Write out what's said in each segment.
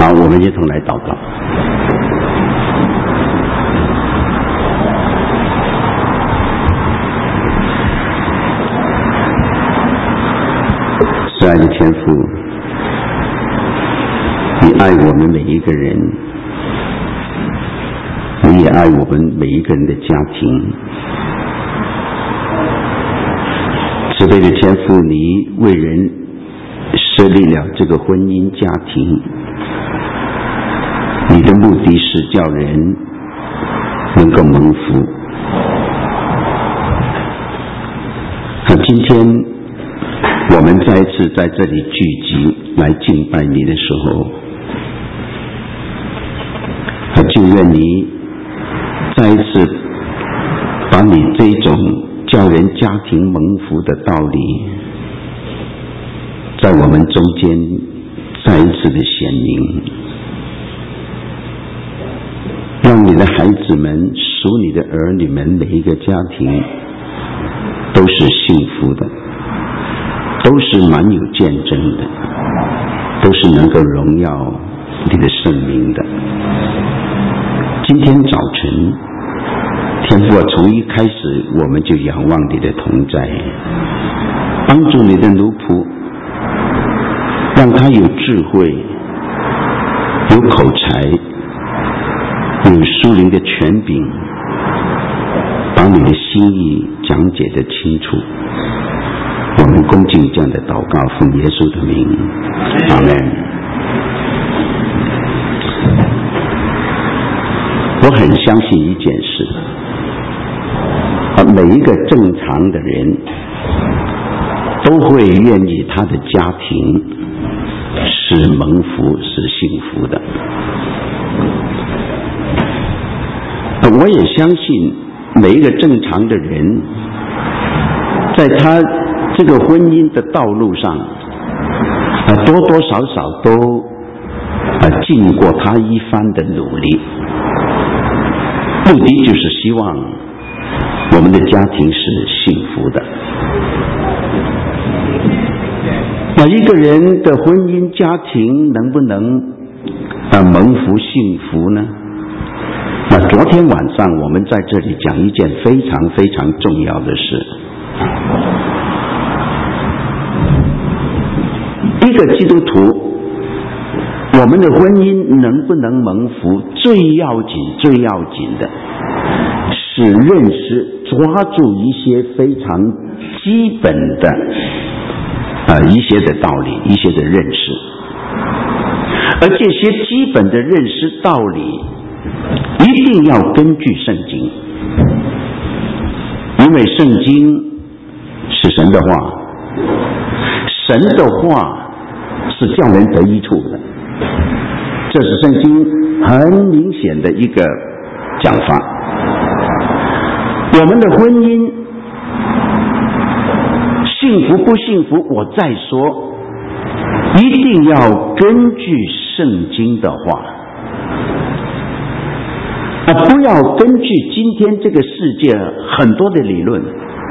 好，我们一同来祷告。亲爱的天父，你爱我们每一个人，你也爱我们每一个人的家庭。慈悲的天父，你为人设立了这个婚姻家庭，你的目的是叫人能够蒙福。今天我们再一次在这里聚集来敬拜你的时候，就愿你再一次把你这种叫人家庭蒙福的道理在我们中间再一次的显明，让你的孩子们属你的儿女们每一个家庭都是幸福的，都是蛮有见证的，都是能够荣耀你的圣名的。今天早晨，天父，从一开始我们就仰望你的同在，帮助你的奴仆，让他有智慧，有口才，有属灵的权柄，把你的心意讲解得清楚。我们恭敬这样的祷告，奉耶稣的名，阿们。我很相信一件事，每一个正常的人都会愿意他的家庭是蒙福，是幸福的。我也相信每一个正常的人在他这个婚姻的道路上多多少少都尽过他一番的努力，目的就是希望我们的家庭是幸福的。那一个人的婚姻家庭能不能蒙福幸福呢？那昨天晚上我们在这里讲一件非常非常重要的事，一个基督徒，我们的婚姻能不能蒙福，最要紧的是认识抓住一些非常基本的一些的道理，一些的认识。而这些基本的认识道理一定要根据圣经，因为圣经是神的话，神的话是叫人得益处的，这是圣经很明显的一个讲法。我们的婚姻幸福不幸福，我再说，一定要根据圣经的话，不要根据今天这个世界很多的理论。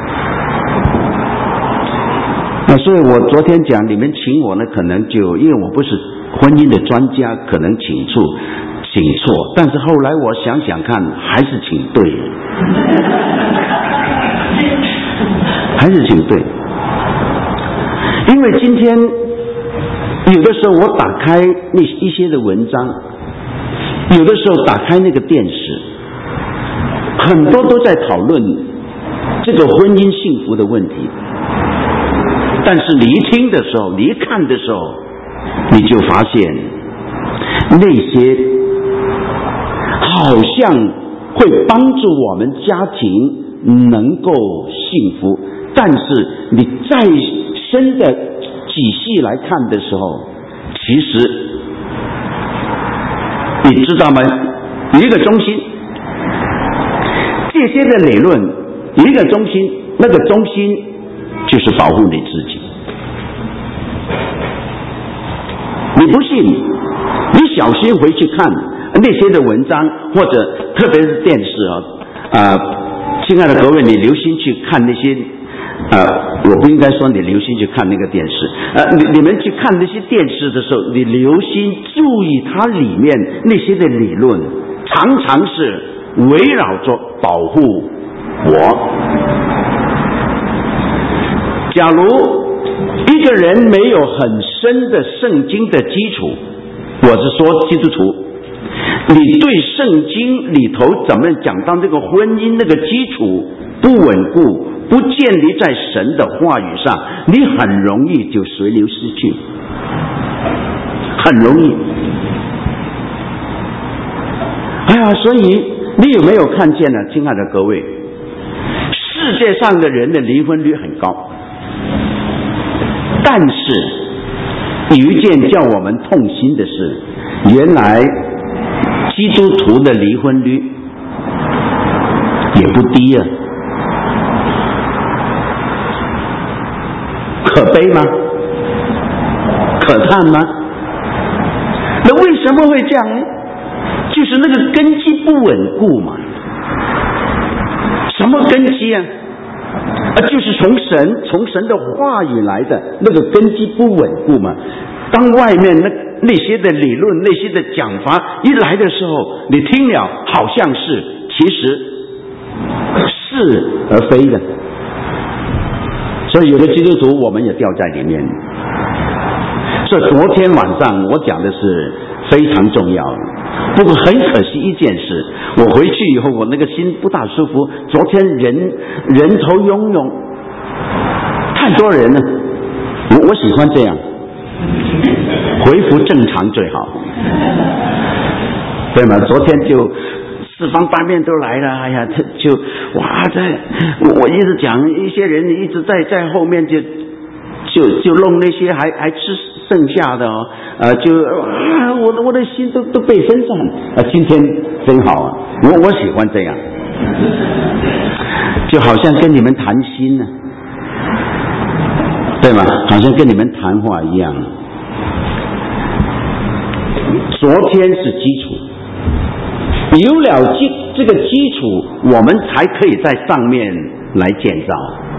所以我昨天讲你们请我呢，可能就因为我不是婚姻的专家，可能请错，但是后来我想想看，还是请对，还是请对。因为今天有的时候我打开那一些的文章，有的时候打开那个电视，很多都在讨论这个婚姻幸福的问题，但是你一听的时候，你一看的时候，你就发现那些好像会帮助我们家庭能够幸福，但是你再深的仔细来看的时候，其实你知道吗？一个中心，这些的理论一个中心，那个中心就是保护你自己。你不信，你小心回去看那些的文章，或者特别是电视亲爱的各位，你留心去看那些我不应该说你留心去看那个电视，你们去看那些电视的时候，你留心注意它里面那些的理论，常常是围绕着保护我。假如一个人没有很深的圣经的基础，我是说基督徒，你对圣经里头怎么讲到这个婚姻那个基础不稳固，不建立在神的话语上，你很容易就随流失去，很容易。哎呀，所以你有没有看见呢，亲爱的各位，世界上的人的离婚率很高，但是有一件叫我们痛心的事，原来基督徒的离婚率也不低啊。可悲吗？可叹吗？那为什么会这样呢？就是那个根基不稳固嘛。什么根基啊？就是从神的话语来的那个根基不稳固嘛。当外面那些的理论、那些的讲法一来的时候，你听了好像是，其实是而非的。所以有的基督徒我们也掉在里面。所以昨天晚上我讲的是非常重要的，不过很可惜一件事，我回去以后我那个心不大舒服。昨天人头涌涌，太多人了，我喜欢这样，恢复正常最好，对吗？昨天就四方八面都来了，哎呀，就哇，我一直讲，一些人一直在后面就弄那些还吃剩下的哦，我的心都被分散啊。今天真好啊，我喜欢这样，就好像跟你们谈心呢，对吗？好像跟你们谈话一样。昨天是基础，有了这个基础，我们才可以在上面来建造。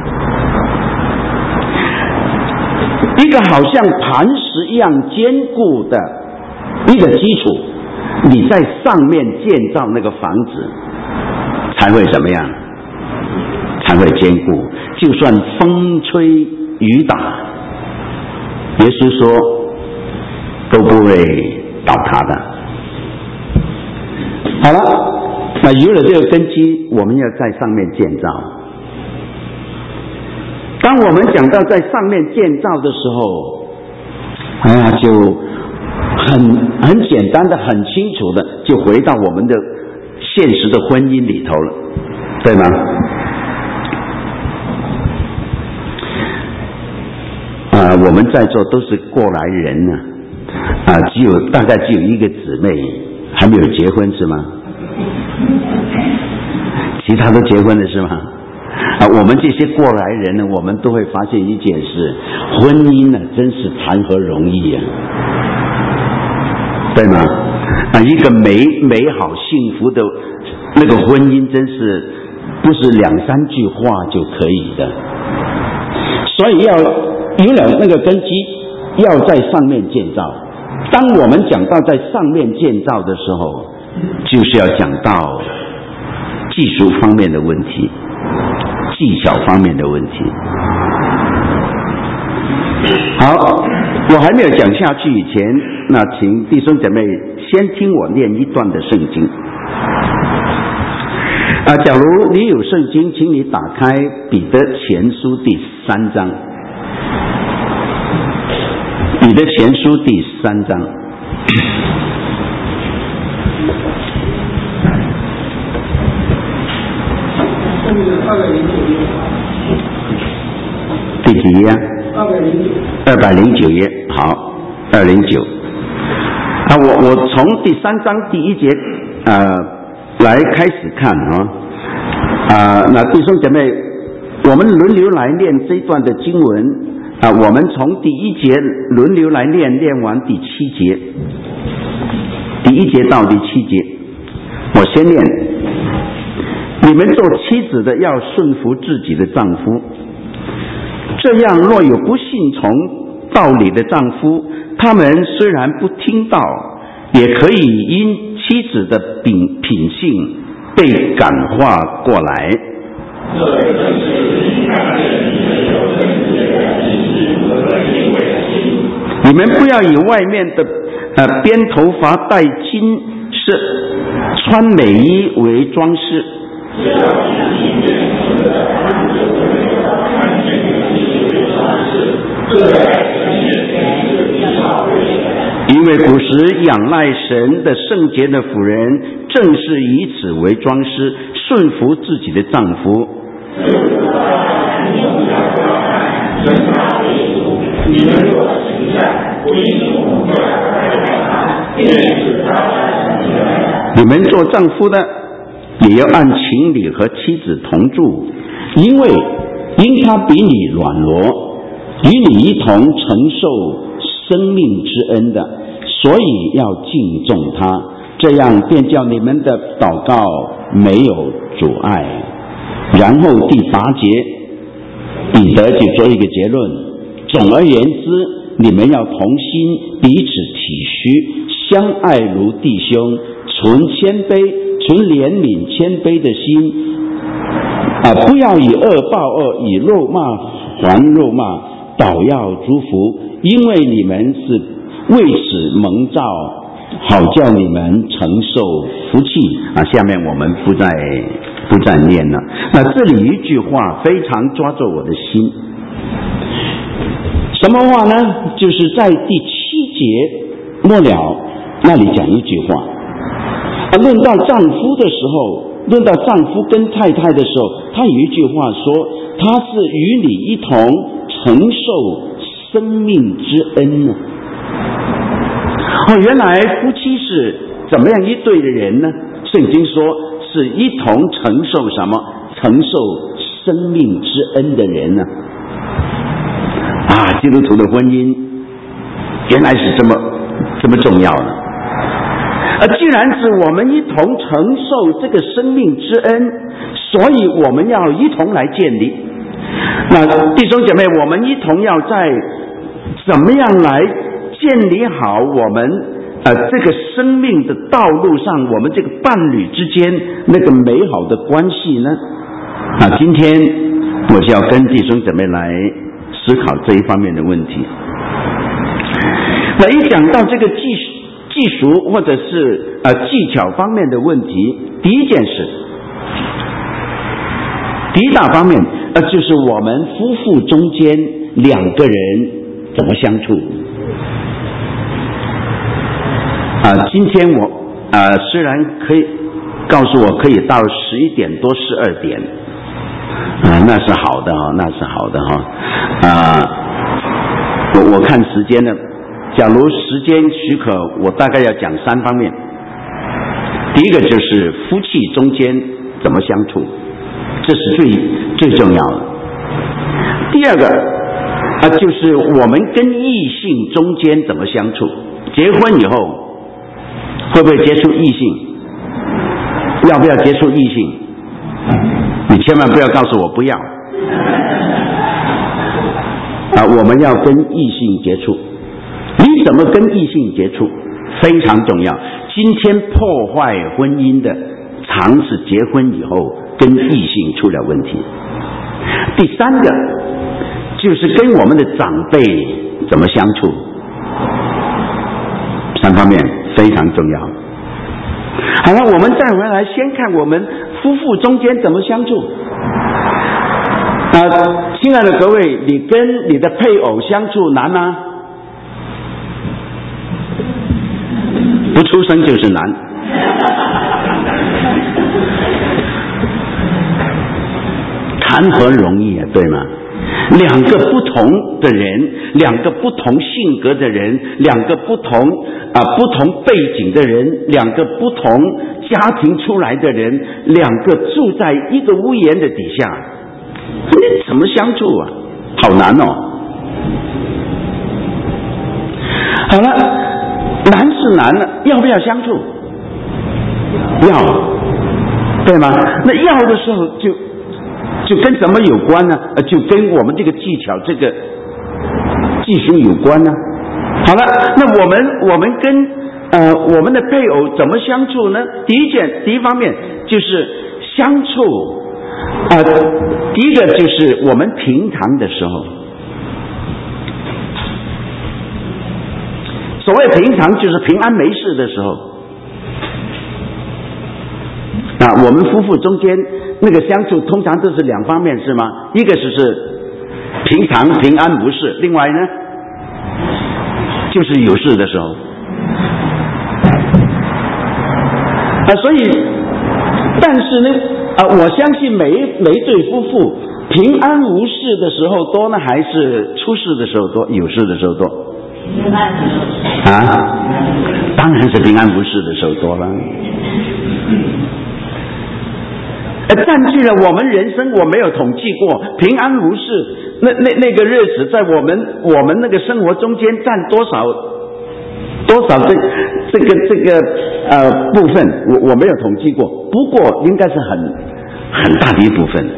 一个好像磐石一样坚固的一个基础，你在上面建造那个房子，才会怎么样？才会坚固。就算风吹雨打，耶稣说都不会倒塌的。好了，那有了这个根基，我们要在上面建造。当我们讲到在上面建造的时候，哎呀，就很简单的、很清楚的，就回到我们的现实的婚姻里头了，对吗？我们在座都是过来人呢，大概只有一个姊妹还没有结婚是吗？其他都结婚了是吗？我们这些过来人呢，我们都会发现一件事，婚姻呢真是谈何容易啊，对吗？一个美好幸福的那个婚姻，真是不是2、3句话就可以的。所以要有了那个根基，要在上面建造。当我们讲到在上面建造的时候，就是要讲到技术方面的问题，技巧方面的问题。好，我还没有讲下去以前，那请弟兄姐妹先听我念一段的圣经。假如你有圣经，请你打开彼得前书第3章。彼得前书第3章。第几页？209页。好，209。我从第3章第1节来开始看那弟兄姐妹，我们轮流来念这一段的经文我们从第1节轮流来念完第7节，第1节到第7节。我先念：你们做妻子的要顺服自己的丈夫， 这样若有不信从道理的丈夫，他们虽然不听道，也可以因妻子的品性被感化过来。你们不要以外面的编头发、戴金饰、穿美衣为装饰，因为古时仰赖神的圣洁的妇人，正是以此为装饰，顺服自己的丈夫。你们做丈夫的也要按情理和妻子同住，因他比你软弱，与你一同承受生命之恩的，所以要敬重他，这样便叫你们的祷告没有阻碍。然后第8节，彼得就做一个结论，总而言之，你们要同心，彼此体恤，相爱如弟兄，存谦卑、存怜悯谦卑的心，不要以恶报恶，以肉骂还肉骂，倒要祝福，因为你们是为此蒙召，好叫你们承受福气。下面我们不再念了。那这里一句话非常抓住我的心，什么话呢？就是在第7节末了那里讲一句话，论到丈夫的时候，论到丈夫跟太太的时候，他有一句话说，他是与你一同承受生命之恩呢。原来夫妻是怎么样一对的人呢？圣经说是一同承受什么？承受生命之恩的人呢？基督徒的婚姻原来是这么重要的。既然是我们一同承受这个生命之恩，所以我们要一同来建立。那弟兄姐妹，我们一同要在怎么样来建立好我们这个生命的道路上，我们这个伴侣之间那个美好的关系呢？今天我就要跟弟兄姐妹来思考这一方面的问题。那一讲到这个技术或者是技巧方面的问题，第一件事，第一大方面就是我们夫妇中间2个人怎么相处。今天我虽然可以告诉我可以到11点多12点，那是好的那是好的我看时间呢，假如时间许可，我大概要讲3方面。第一个就是夫妻中间怎么相处，这是最重要的。第二个就是我们跟异性中间怎么相处，结婚以后会不会接触异性，要不要接触异性？你千万不要告诉我不要我们要跟异性接触。你怎么跟异性接触非常重要。今天破坏婚姻的常是结婚以后跟异性出了问题。第3个就是跟我们的长辈怎么相处，3方面非常重要。好了，我们再回来先看我们夫妇中间怎么相处。亲爱的各位，你跟你的配偶相处难吗？不出生就是难。谈何容易对吗？2个不同的人，2个不同性格的人，2个不同背景的人，2个不同家庭出来的人，2个住在一个屋檐的底下，你怎么相处啊？好难好了，难是难了，要不要相处？要，对吗？那要的时候就就跟什么有关呢？就跟我们这个技巧、这个技术有关呢。好了，那我们跟我们的配偶怎么相处呢？第一方面就是相处第一个就是我们平常的时候，所谓平常就是平安没事的时候我们夫妇中间那个相处通常都是两方面，是吗？一个是平常平安无事，另外呢就是有事的时候所以但是呢我相信每一对夫妇平安无事的时候多呢，还是出事的时候多，有事的时候多？当然是平安无事的时候多了。占据了我们人生，我没有统计过平安无事那个日子在我们那个生活中间占多少这个部分，我没有统计过，不过应该是很大的一部分。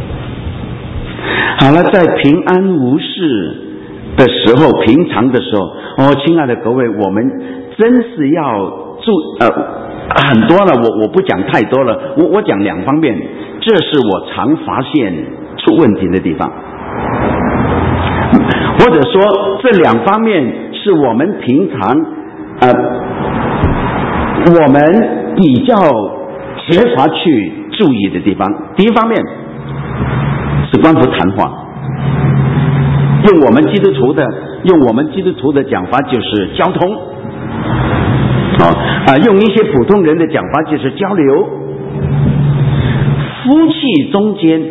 好了，在平安无事的时候，平常的时候亲爱的各位，我们真是要很多了，我不讲太多了，我讲两方面，这是我常发现出问题的地方，或者说这两方面是我们平常我们比较缺乏去注意的地方。第一方面是关乎谈话，用我们基督徒的讲法就是交通用一些普通人的讲法就是交流。夫妻中间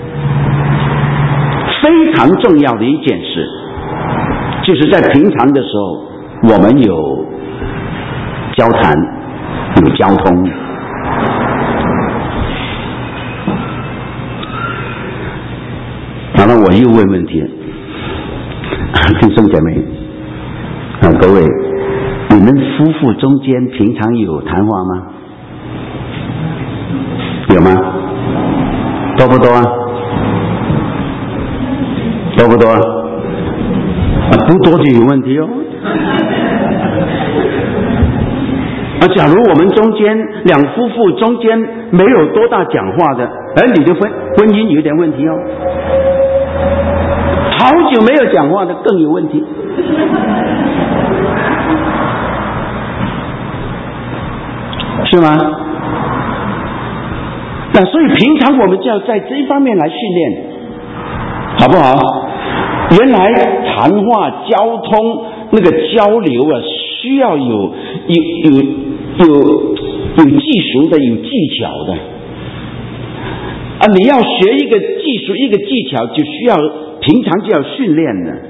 非常重要的一件事，就是在平常的时候我们有交谈，有交通。好了，我又问问题，弟兄姐妹各位，你们夫妇中间平常有谈话吗？有吗？多不多多不多不多就有问题假如我们中间两夫妇中间没有多大讲话的，你的婚姻有点问题好久没有讲话的更有问题。是吗？所以平常我们就要在这一方面来训练，好不好？原来谈话、交通那个交流需要有技术的，有技巧的你要学一个技术、一个技巧，就需要平常就要训练的。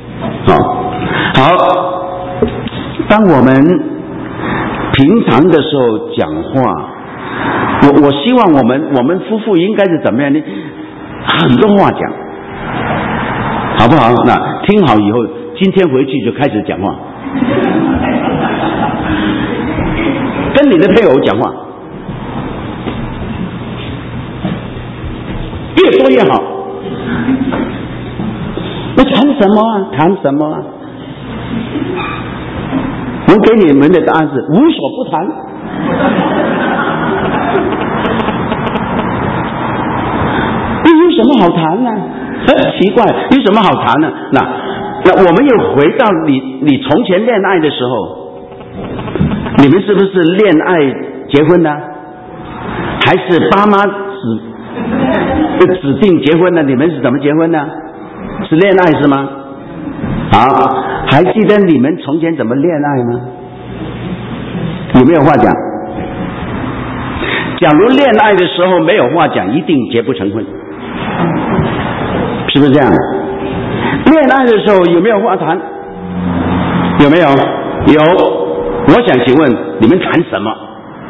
好，当我们平常的时候讲话，我希望我们夫妇应该是怎么样呢？很多话讲，好不好？那听好以后，今天回去就开始讲话，跟你的配偶讲话，越多越好。那谈什么谈什么我给你们的答案是无所不谈。有什么好谈呢？奇怪，有什么好谈呢？那我们又回到你从前恋爱的时候，你们是不是恋爱结婚的？还是爸妈指定结婚的？你们是怎么结婚的？是恋爱是吗？好，还记得你们从前怎么恋爱吗？有没有话讲？假如恋爱的时候没有话讲，一定结不成婚，是不是这样？恋爱的时候有没有话谈？有没有？有。我想请问你们谈什么？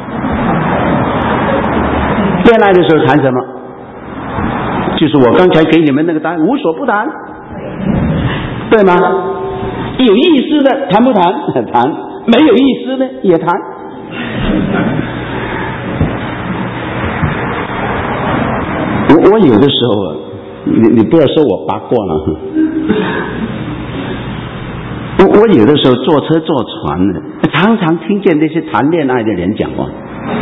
恋爱的时候谈什么？就是我刚才给你们那个答案，无所不谈，对吗？有意思的谈不谈？谈。没有意思的也谈。 我有的时候啊，你不要说我八卦了，我有的时候坐车坐船呢，常常听见那些谈恋爱的人讲话。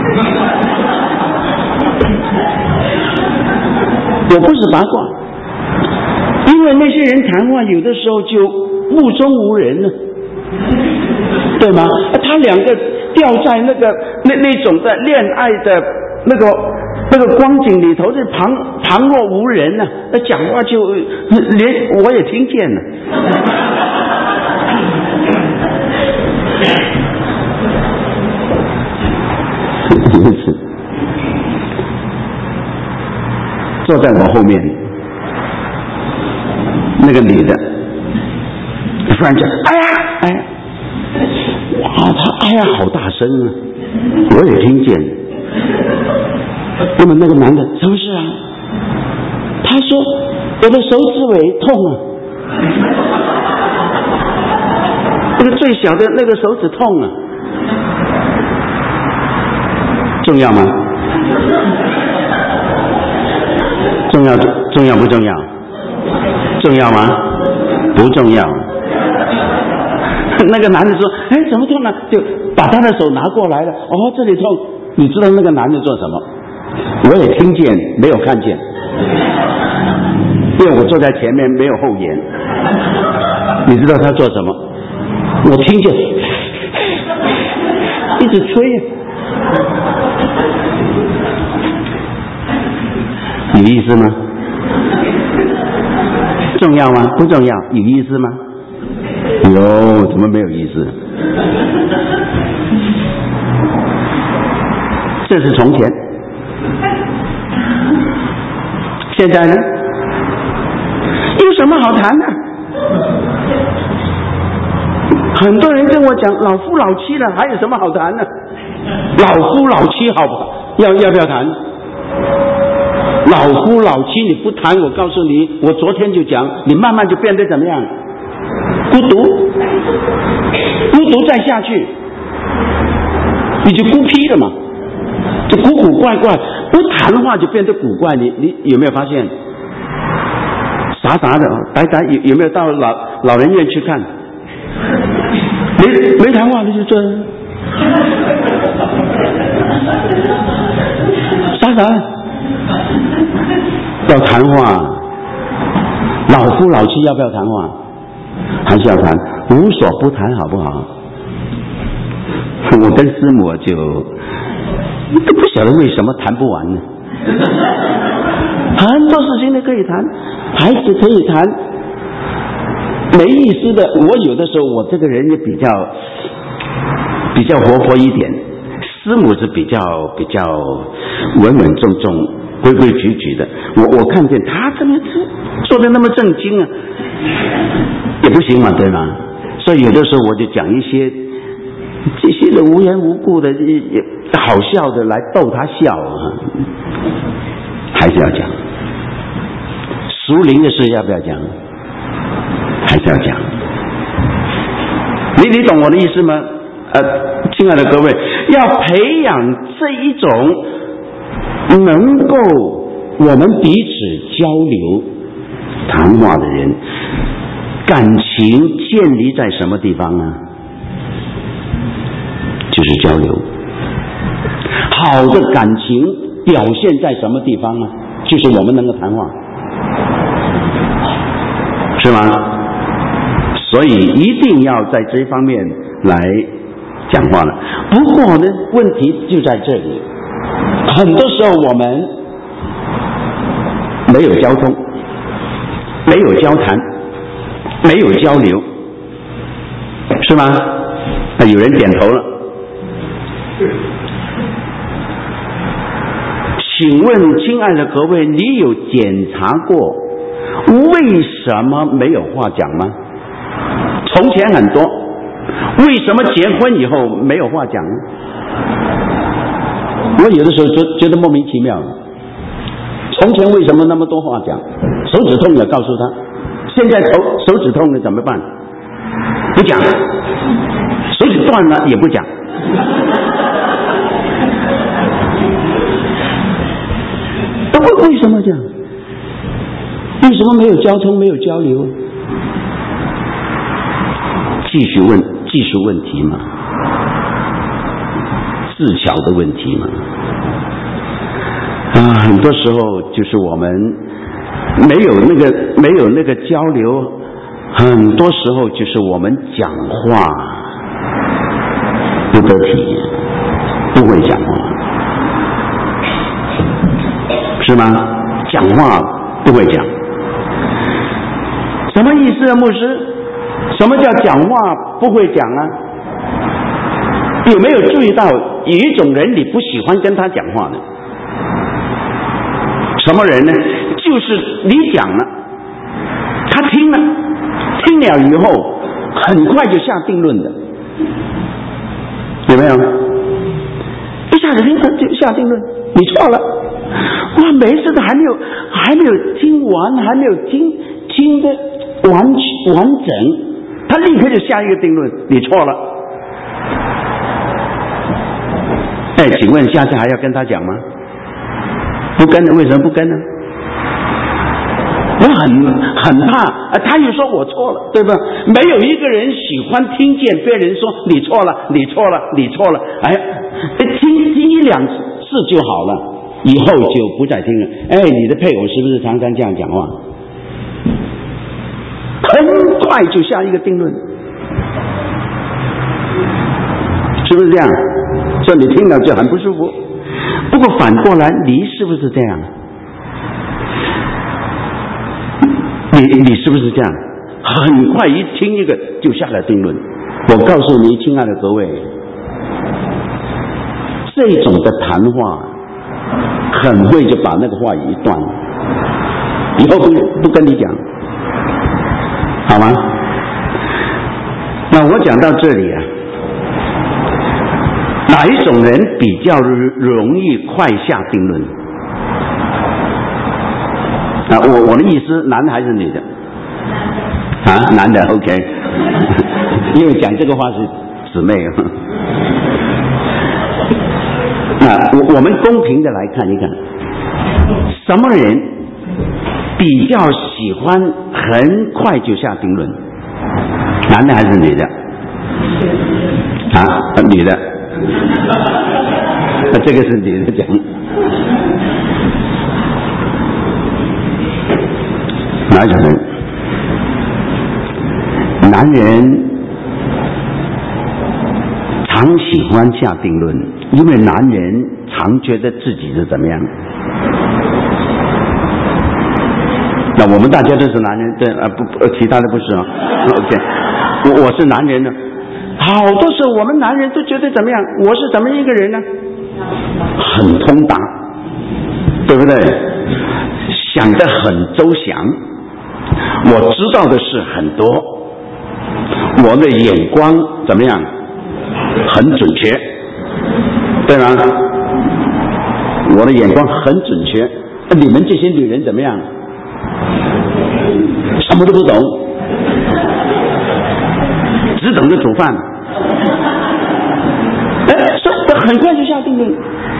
我不是八卦，因为那些人谈话有的时候就目中无人了，对吗？他两个掉在那种的恋爱的那个光景里头，是旁若无人呢，那讲话就连我也听见了。有一次，坐在我后面那个女的，突然讲：“哎呀，哎呀！”哇，她哎呀好大声啊，我也听见。那么那个男的什么事啊？他说：“我的手指尾痛啊，那个最小的那个手指痛啊。”重要吗？重要不重要？重要吗？不重要。那个男的说：“哎，怎么痛呢？”就把他的手拿过来了。哦，这里痛。你知道那个男的做什么？我也听见，没有看见，因为我坐在前面，没有后眼。你知道他做什么？我听见，一直吹。有意思吗？重要吗？不重要。有意思吗？有，怎么没有意思？这是从前，现在呢？有什么好谈的？很多人跟我讲，老夫老妻了，还有什么好谈的？老夫老妻好不好？要不要谈？老夫老妻你不谈，我告诉你，我昨天就讲，你慢慢就变得怎么样？孤独再下去，你就孤僻了嘛，就古古怪怪，不谈话就变得古怪。你有没有发现？傻傻的，呆呆，有没有到老人院去看？没谈话的就这样，傻傻的。要谈话，老夫老妻要不要谈话？还是要谈，无所不谈，好不好？我跟师母就都不晓得为什么谈不完呢。很多事情都可以谈，孩子可以谈，没意思的。我有的时候我这个人也比较活泼一点，师母是比较稳稳重重、规规矩矩的。我看见他这么做的那么正经啊，也不行嘛，对吗？所以有的时候我就讲一些这些的无缘无故的好笑的来逗他笑啊，还是要讲。属灵的事要不要讲？还是要讲。你懂我的意思吗？亲爱的各位，要培养这一种能够我们彼此交流谈话的人，感情建立在什么地方呢？就是交流。好的感情表现在什么地方呢？就是我们能够谈话，是吗？所以一定要在这方面来讲话了。不过呢，问题就在这里，很多时候我们没有交通，没有交谈，没有交流，是吗？有人点头了。请问亲爱的各位，你有检查过为什么没有话讲吗？从前很多，为什么结婚以后没有话讲呢？我有的时候觉得莫名其妙。从前为什么那么多话讲？手指痛了告诉他，现在手指痛了怎么办？不讲。手指断了也不讲。为什么这样？ 为什么没有交通，没有交流？技术问题嘛，技巧的问题嘛。很多时候就是我们没有那个交流，很多时候就是我们讲话不得体，不会讲话，是吗？讲话不会讲，什么意思啊，牧师？什么叫讲话不会讲啊？有没有注意到有一种人你不喜欢跟他讲话的？什么人呢？就是你讲了，他听了以后很快就下定论的，有没有？一下子听就下定论，你错了。哇，每一次都还没有听完，还没有听得完整，他立刻就下一个定论，你错了。请问下次还要跟他讲吗？不跟了，为什么不跟呢？我很怕，他又说我错了，对吧？没有一个人喜欢听见别人说你错了，你错了，你错了。听一两次就好了，以后就不再听了。你的配偶是不是常常这样讲话？很快就下一个定论，是不是这样？所以你听了就很不舒服。不过反过来，你是不是这样？你是不是这样？很快一听一个就下了定论。我告诉你，亲爱的各位，这种的谈话很会就把那个话语断了，以后不跟你讲，好吗？那我讲到这里啊，哪一种人比较容易快下定论？我的意思，男的还是女的？男的 ，OK。因为讲这个话是姊妹。我们公平的来看一看，什么人比较喜欢很快就下定论？男的还是女的？女的。这个是女的讲。哪种人？男人常喜欢下定论，因为男人常觉得自己是怎么样。那我们大家都是男人，对不，其他的不是啊。OK， 我是男人呢。好多时候我们男人都觉得怎么样？我是怎么一个人呢？很通达，对不对？想得很周详，我知道的事很多，我的眼光怎么样？很准确，对吗？我的眼光很准确。你们这些女人怎么样？什么都不懂，只懂得煮饭。很快就下定论。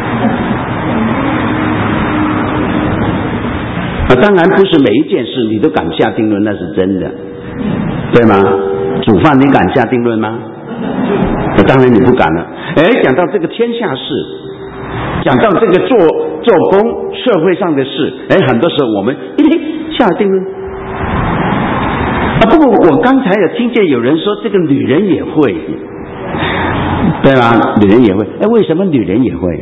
当然不是每一件事你都敢下定论，那是真的，对吗？煮饭你敢下定论吗？当然你不敢了。讲到这个天下事，讲到这个做工社会上的事，很多时候我们一听下定论。不过我刚才也听见有人说这个女人也会，对吗？女人也会。为什么女人也会？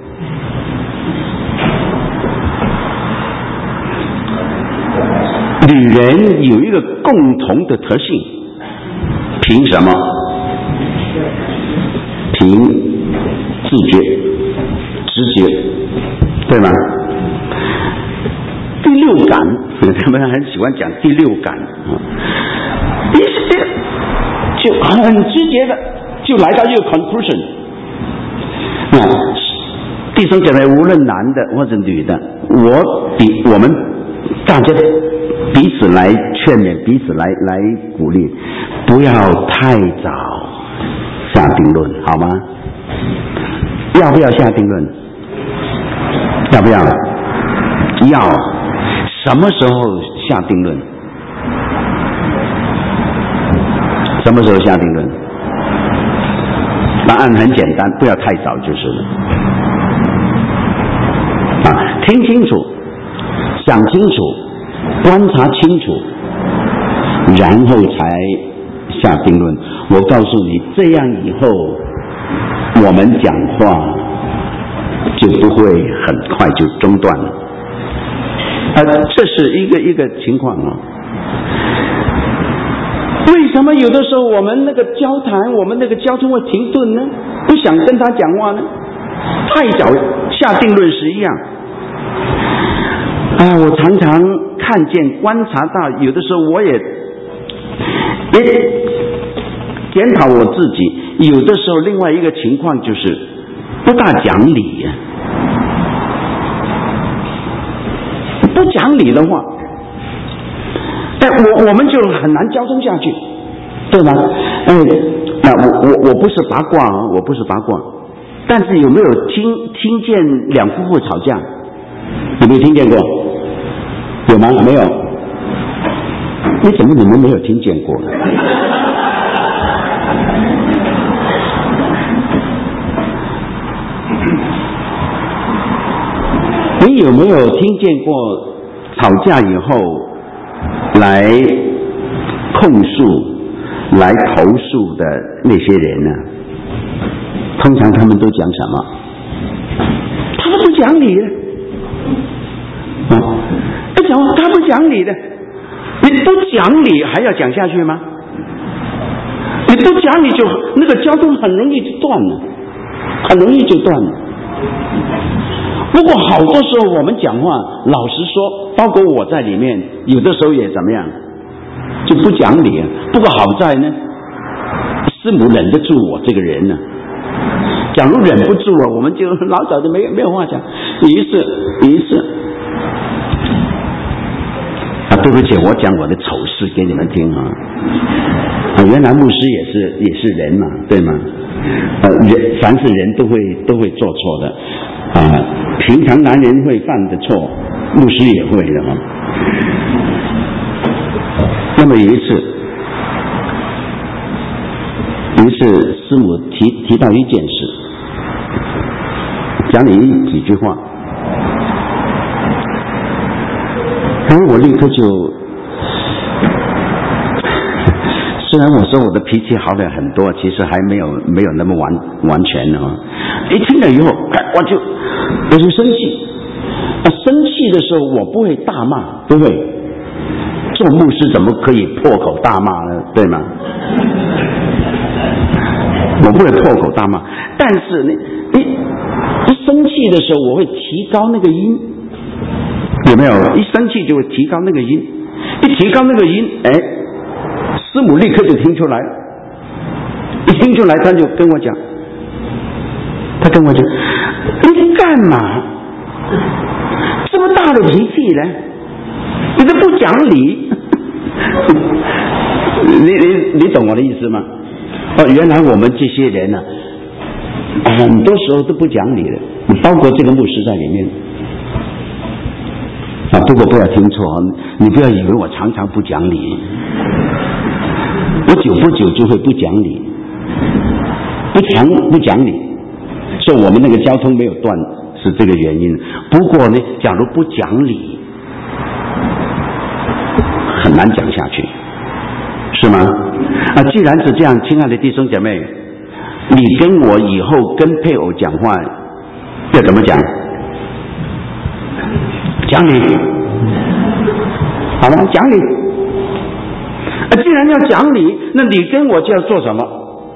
女人有一个共同的特性，凭什么？凭自觉、直觉，对吗？第六感，他们很喜欢讲第六感，就很直接的就来到一个 conclusion。弟兄姐妹，无论男的或者女的，我们大家彼此来劝勉，彼此来鼓励，不要太早下定论，好吗？要不要下定论？要不要？要。什么时候下定论？什么时候下定论？答案很简单，不要太早就是了。听清楚，想清楚，观察清楚，然后才下定论。我告诉你，这样以后我们讲话就不会很快就中断了。这是一个情况啊。为什么有的时候我们那个交谈，我们那个交通会停顿呢？不想跟他讲话呢？太早下定论是一样。我常常看见、观察到，有的时候我也检讨我自己。有的时候，另外一个情况就是不大讲理呀。不讲理的话，我们就很难交通下去，对吗？我不是八卦啊，我不是八卦。但是有没有听见两夫妇吵架？有没有听见过？有吗？没有。为什么你们没有听见过？你有没有听见过吵架以后来控诉、来投诉的那些人呢？通常他们都讲什么？他不讲理的。讲他不讲理的，你不讲理还要讲下去吗？你不讲理就那个交通很容易就断了，很容易就断了。不过好多时候我们讲话，老实说，包括我在里面，有的时候也怎么样，就不讲理。不过好在呢，师母忍得住我这个人呢。假如忍不住我们就老早就没有话讲。有一次。对不起，我讲我的丑事给你们听啊！原来牧师也是人嘛，对吗？凡是人都会做错的平常男人会犯的错，牧师也会的啊。那么有一次师母提到一件事，讲了几句话。然后我立刻就，虽然我说我的脾气好了很多，其实还没有那么完全呢。一听了以后，我就生气。生气的时候我不会大骂，不会。做牧师怎么可以破口大骂呢？对吗？我不会破口大骂，但是一生气的时候我会提高那个音。有没有？一生气就会提高那个音，一提高那个音，师母立刻就听出来了。一听出来，他就跟我讲，你干嘛这么大的脾气呢？你都不讲理。你懂我的意思吗？原来我们这些人呢，很多时候都不讲理的，包括这个牧师在里面。不过不要听错，你不要以为我常常不讲理，我久不久就会不讲理，不讲理，所以我们那个交通没有断是这个原因。不过呢，假如不讲理，很难讲下去，是吗？既然是这样，亲爱的弟兄姐妹，你跟我以后跟配偶讲话要怎么讲？讲理，好吗？讲理。既然要讲理，那你跟我就要做什么？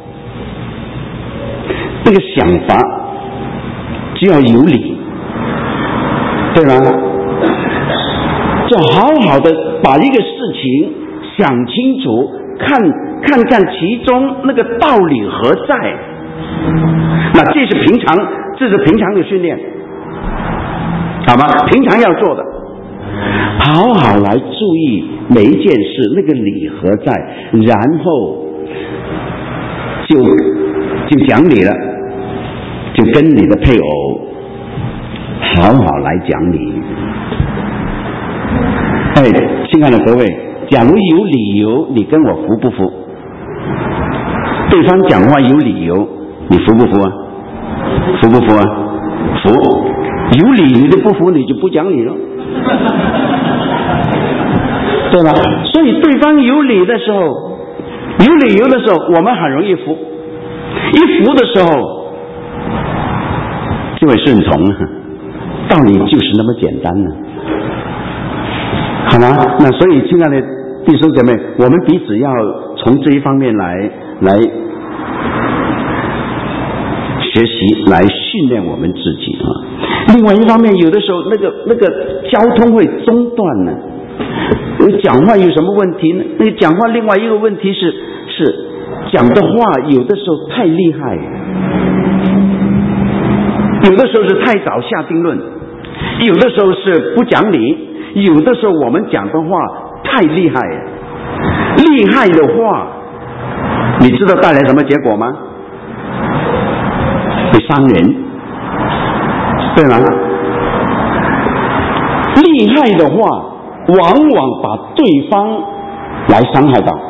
这个想法就要有理，对吗？就好好的把一个事情想清楚，看其中那个道理何在。那这是平常的训练。好吗？平常要做的，好好来注意每一件事那个理何在，然后就讲理了，就跟你的配偶好好来讲理。 亲爱的各位，假如有理由，你跟我服不服？对方讲话有理由，你服不服啊？服不服啊？服。有理你都不服，你就不讲理了，对吧？所以对方有理的时候，有理由的时候，我们很容易服。一服的时候，就会顺从了。道理就是那么简单呢，好吗？那所以，亲爱的弟兄姐妹，我们彼此要从这一方面来学习，来训练我们自己啊。另外一方面，有的时候那个交通会中断呢，讲话有什么问题呢？那个讲话另外一个问题是讲的话有的时候太厉害，有的时候是太早下定论，有的时候是不讲理，有的时候我们讲的话太厉害，厉害的话，你知道带来什么结果吗？会伤人，对吗？厉害的话往往把对方来伤害到。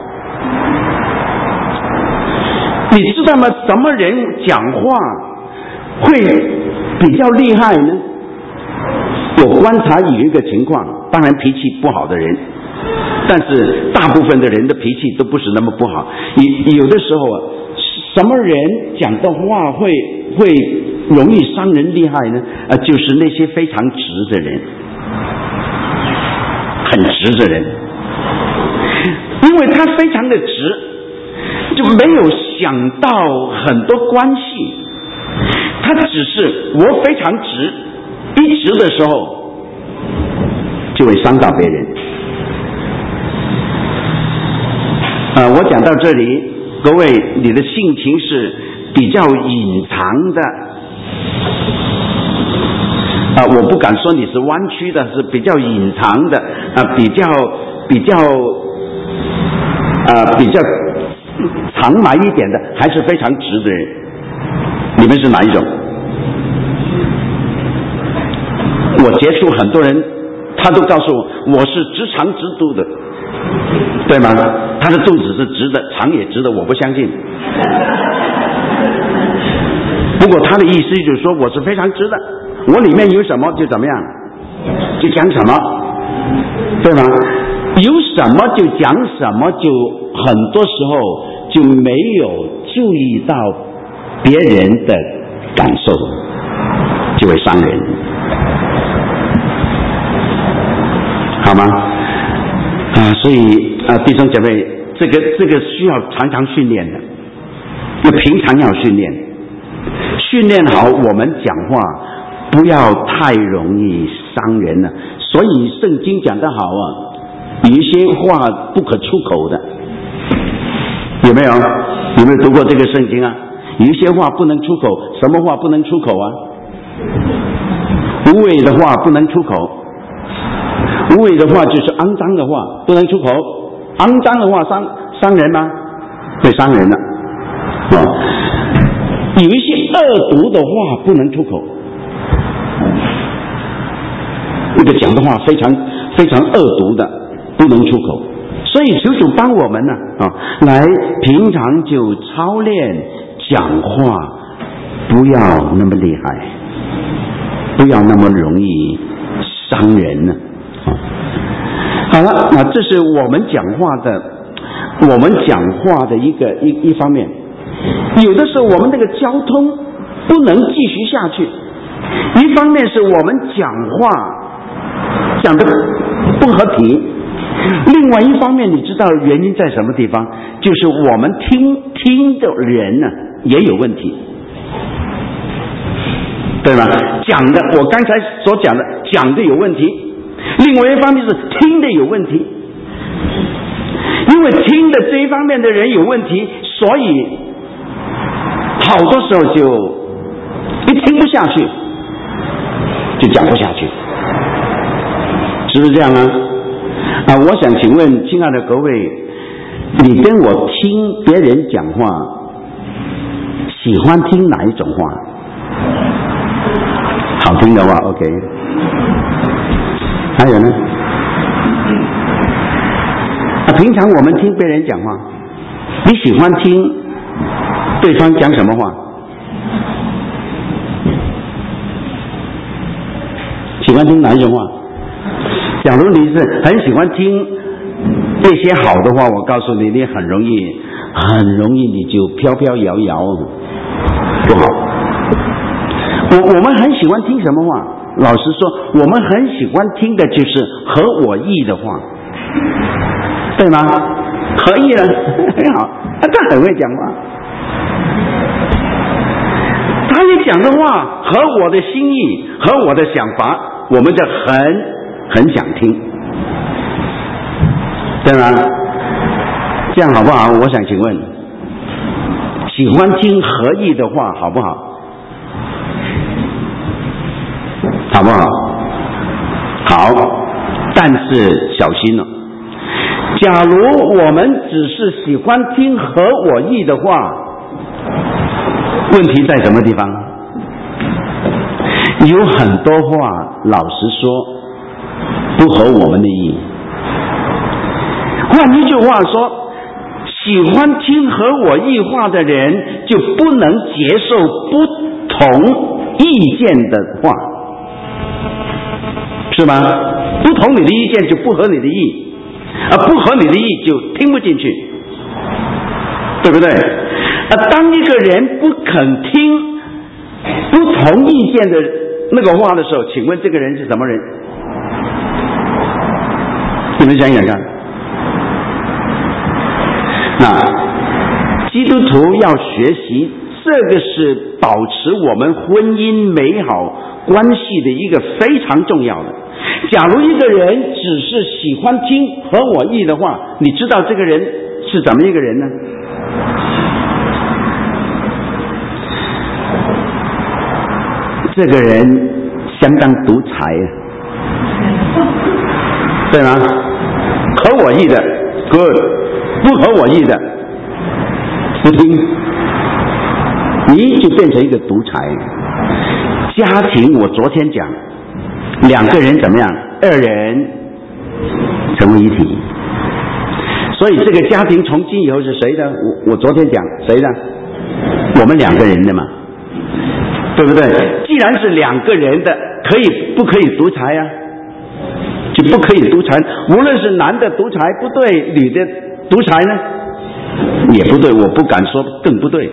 你知道吗？什么人讲话会比较厉害呢？我观察有一个情况，当然脾气不好的人，但是大部分的人的脾气都不是那么不好。有的时候啊，什么人讲的话会容易伤人厉害呢？就是那些非常直的人，很直的人，因为他非常的直，就没有想到很多关系，他只是我非常直，一直的时候就会伤到别人。我讲到这里，各位，你的性情是比较隐藏的，我不敢说你是弯曲的，是比较隐藏的，比较藏埋一点的，还是非常直的人。你们是哪一种？我接触很多人，他都告诉我是直肠直肚的，对吗？他的肚子是直的，肠也直的，我不相信。不过他的意思就是说我是非常直的，我里面有什么就怎么样，就讲什么，对吗？有什么就讲什么，就很多时候就没有注意到别人的感受，就会伤人，好吗？所以弟兄姐妹，这个需要常常训练的，就平常要训练，训练好我们讲话不要太容易伤人了。所以圣经讲得好啊，有一些话不可出口的，有没有读过这个圣经啊？有一些话不能出口，什么话不能出口啊？无谓的话不能出口，无谓的话就是肮脏的话不能出口，肮脏的话伤人吗？会伤人的。有一些恶毒的话不能出口，那个讲的话非常非常恶毒的不能出口。所以求主帮我们呢，来平常就操练讲话，不要那么厉害，不要那么容易伤人呢。好了，那这是我们讲话的一方面。有的时候我们这个交通不能继续下去，一方面是我们讲话讲的不合体，另外一方面你知道原因在什么地方？就是我们听的人呢也有问题，对吗？讲的我刚才所讲的有问题，另外一方面是听的有问题，因为听的这一方面的人有问题，所以好多时候就一听不下去就讲不下去，是不是这样啊？我想请问亲爱的各位，你跟我听别人讲话喜欢听哪一种话？好听的话 OK， 还有呢？ 平常我们听别人讲话，你喜欢听对方讲什么话？喜欢听哪一种话？假如你是很喜欢听那些好的话，我告诉你，你很容易你就飘飘摇摇，不好。我们很喜欢听什么话？老实说，我们很喜欢听的就是合我意的话，对吗？合意了，很好，他很会讲话，他一讲的话合我的心意，合我的想法，我们就很想听，对吗？这样好不好？我想请问，喜欢听合意的话好不好？好不好？好，但是小心了。假如我们只是喜欢听合我意的话，问题在什么地方？有很多话，老实说，不合我们的意。换一句话说，喜欢听合我意话的人，就不能接受不同意见的话。是吗？不同你的意见就不合你的意，不合你的意就听不进去，对不对？当一个人不肯听不同意见的那个话的时候，请问这个人是什么人？你们想想看。那基督徒要学习，这个是保持我们婚姻美好关系的一个非常重要的。假如一个人只是喜欢听合我意的话，你知道这个人是怎么一个人呢？这个人相当独裁对吗？合我意的 good， 不合我意的不听，你就变成一个独裁。家庭我昨天讲，两个人怎么样？二人成为一体。所以这个家庭从今以后是谁的？我昨天讲谁的？我们两个人的嘛，对不对？既然是两个人的，不可以独裁啊？就不可以独裁。无论是男的独裁不对，女的独裁呢也不对，我不敢说更不对。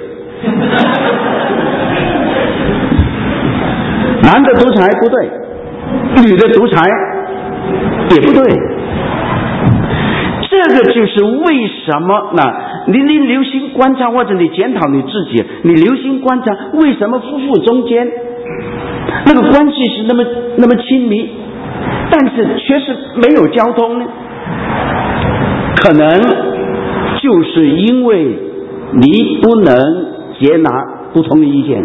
男的独裁不对，女的独裁也不对。这个就是为什么你留心观察，或者你检讨你自己，你留心观察为什么夫妇中间那个关系是那么亲密，但是却是没有交通呢？可能就是因为你不能接纳不同的意见。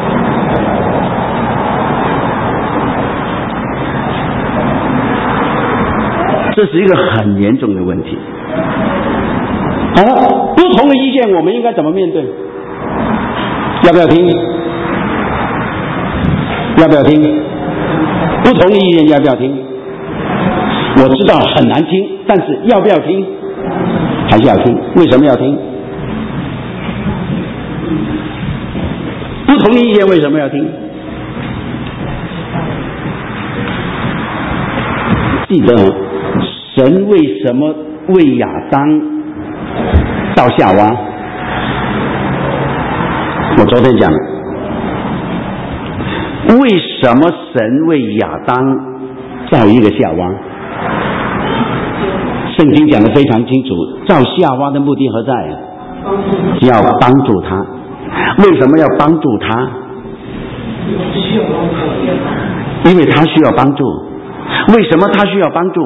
这是一个很严重的问题。不同的意见我们应该怎么面对？要不要听？要不要听？不同的意见要不要听？我知道很难听，但是要不要听？还是要听。为什么要听？不同的意见为什么要听？记得神为什么为亚当造夏娃？我昨天讲，为什么神为亚当造一个夏娃？圣经讲得非常清楚，造夏娃的目的何在？要帮助他。为什么要帮助他？因为他需要帮助。为什么他需要帮助？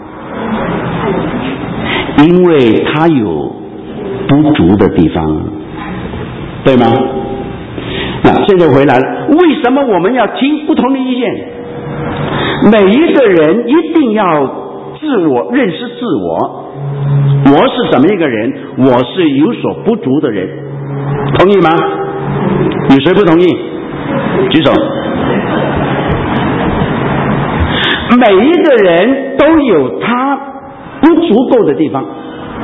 因为他有不足的地方，对吗？那现在回来了，为什么我们要听不同的意见？每一个人一定要认识自我，我是怎么一个人？我是有所不足的人，同意吗？有谁不同意？举手。每一个人都有他不足够的地方，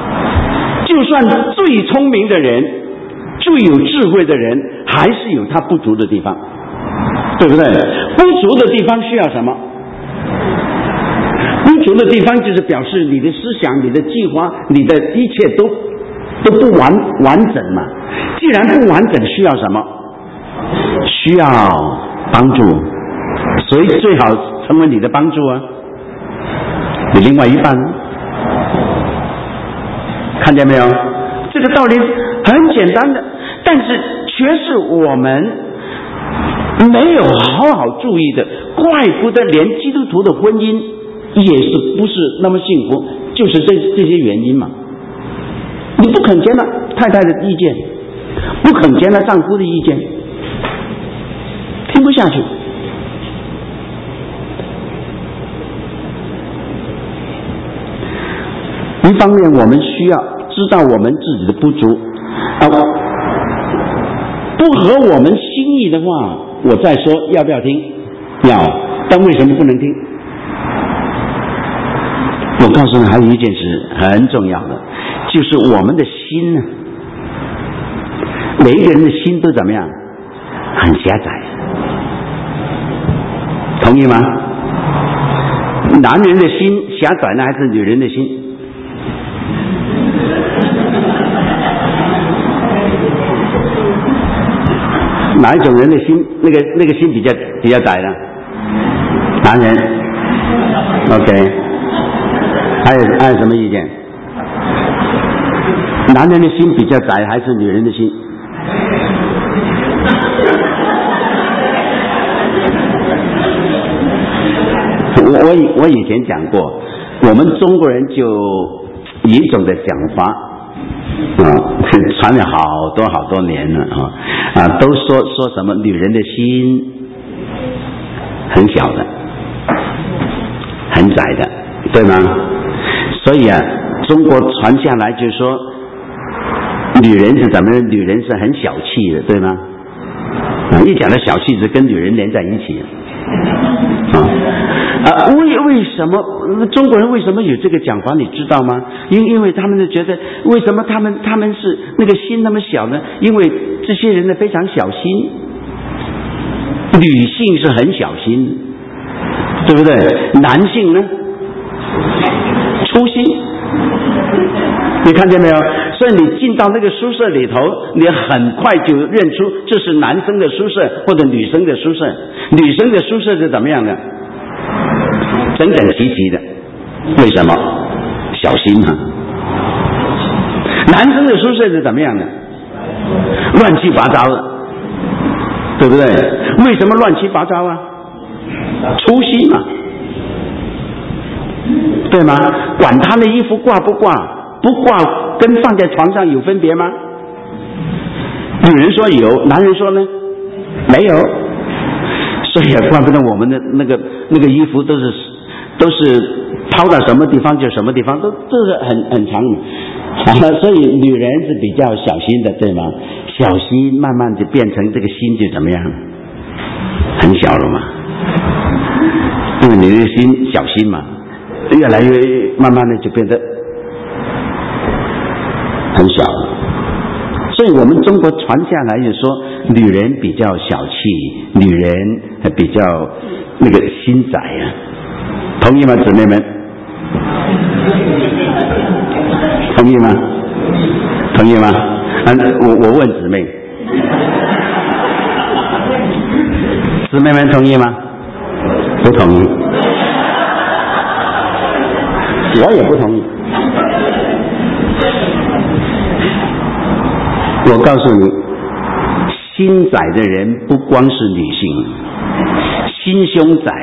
就算最聪明的人、最有智慧的人，还是有他不足的地方，对不对？不足的地方需要什么？不足的地方就是表示你的思想、你的计划、你的一切都不完整嘛。既然不完整，需要什么？需要帮助。所以最好成为你的帮助啊，你另外一半。看见没有？这个道理很简单的，但是却是我们没有好好注意的，怪不得连基督徒的婚姻也是不是那么幸福，就是这些原因嘛。你不肯接纳太太的意见，不肯接纳丈夫的意见，听不下去。一方面我们需要知道我们自己的不足，不合我们心意的话，我再说要不要听，要，但为什么不能听？我告诉你，还有一件事很重要的，就是我们的心呢，每一个人的心都怎么样？很狭窄，同意吗？男人的心狭窄呢，还是女人的心？哪一种人的心那个心比较窄呢？男人。OK， 还有什么意见？男人的心比较窄还是女人的心？我以前讲过，我们中国人就有一种的讲法传了好多年了都说什么女人的心很小的，很窄的，对吗？所以中国传下来就是说，女人是怎么样？女人是很小气的，对吗？一讲到小气，是跟女人连在一起为什么中国人为什么有这个讲法？你知道吗？因为他们就觉得，为什么他们是那个心那么小呢？因为这些人呢非常小心，女性是很小心，对不对？男性呢粗心，你看见没有？所以你进到那个宿舍里头，你很快就认出这是男生的宿舍或者女生的宿舍。女生的宿舍是怎么样的？整整齐齐的，为什么？小心嘛。男生的宿舍是怎么样的？乱七八糟的，对不对？为什么乱七八糟啊？粗心嘛，对吗？管他的衣服挂不挂，不挂跟放在床上有分别吗？女人说有，男人说呢没有。所以怪不得我们的那个衣服都是抛到什么地方就什么地方，都是很长的所以女人是比较小心的，对吗？小心慢慢就变成这个心就怎么样？很小了嘛，因为你的心小心嘛，越来越慢慢的就变得很小了。所以我们中国传下来就说，女人比较小气，女人比较那个心窄同意吗，姊妹们？同意吗？同意吗？我问姊妹，姊妹们同意吗？不同意。我也不同意。我告诉你，心窄的人不光是女性，心胸窄，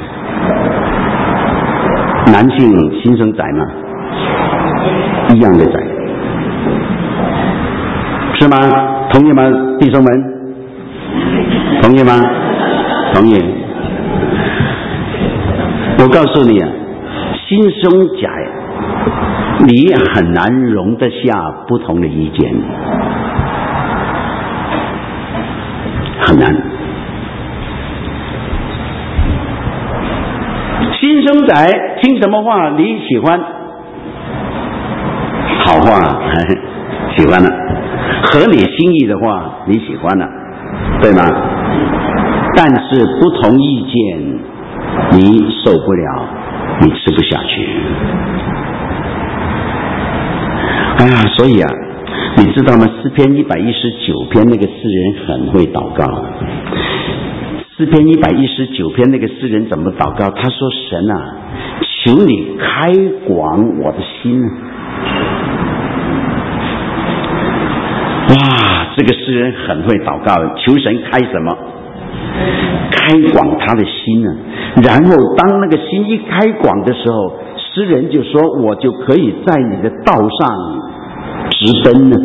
男性心胸窄吗？一样的窄，是吗？同意吗，弟兄们？同意吗？同意。我告诉你心胸窄，你很难容得下不同的意见，很难。心胸窄，听什么话你喜欢？好话喜欢了，合你心意的话，你喜欢了，对吗？但是不同意见，你受不了，你吃不下去。哎呀，所以啊，你知道吗？诗篇119篇那个诗人很会祷告。诗篇119篇那个诗人怎么祷告？他说：“神啊，求你开广我的心。”哇，这个诗人很会祷告，求神开什么？开广他的心啊。然后当那个心一开广的时候，诗人就说：“我就可以在你的道上直奔了。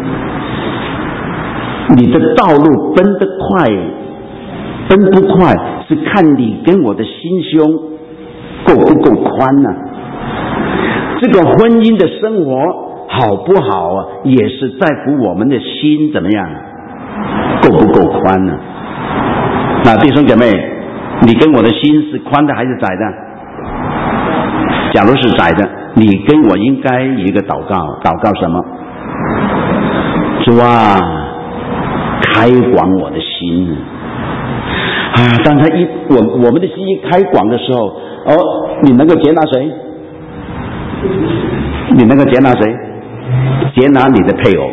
你的道路奔得快，奔不快是看你跟我的心胸够不够宽呢？这个婚姻的生活好不好啊，也是在乎我们的心怎么样，够不够宽呢？那弟兄姐妹，你跟我的心是宽的还是窄的？假如是窄的，你跟我应该有一个祷告，祷告什么？主啊，开广我的心啊！当他我们的心一开广的时候，你能够接纳谁？你能够接纳谁？接纳你的配偶。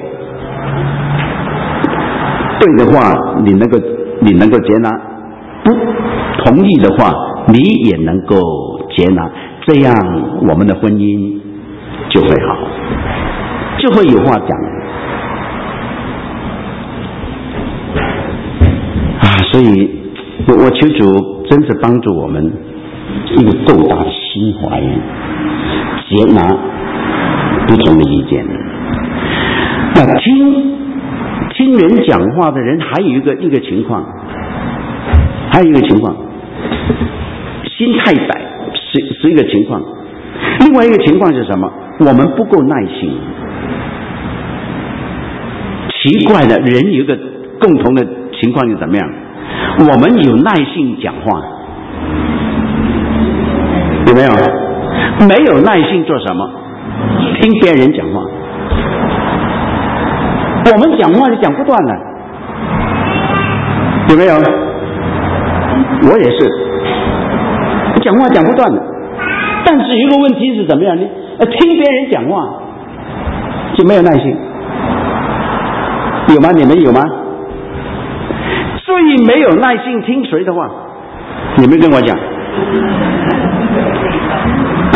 对的话，你能够接纳；不同意的话，你也能够接纳。这样，我们的婚姻就会好，就会有话讲。所以我求主真是帮助我们一个够大的心怀，接纳不同的意见。那听人讲话的人还有一个情况，心太窄是一个情况。另外一个情况是什么？我们不够耐心。奇怪的，人有一个共同的情况是怎么样？我们有耐性讲话，有没有？没有耐性做什么？听别人讲话。我们讲话就讲不断了，有没有？我也是，讲话讲不断的。但是一个问题是怎么样呢？听别人讲话就没有耐心，有吗？你们有吗？最没有耐性听谁的话？你们跟我讲啊！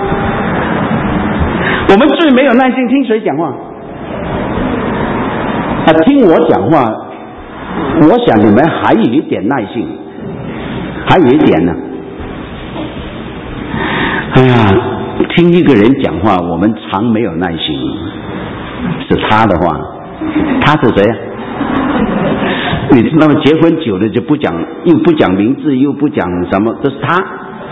我们最没有耐心听谁讲话？听我讲话，我想你们还有一点耐性，还有一点呢。哎呀，听一个人讲话，我们常没有耐心。是他的话，他是谁啊？你知道吗？结婚久了就不讲，又不讲名字，又不讲什么，这是他，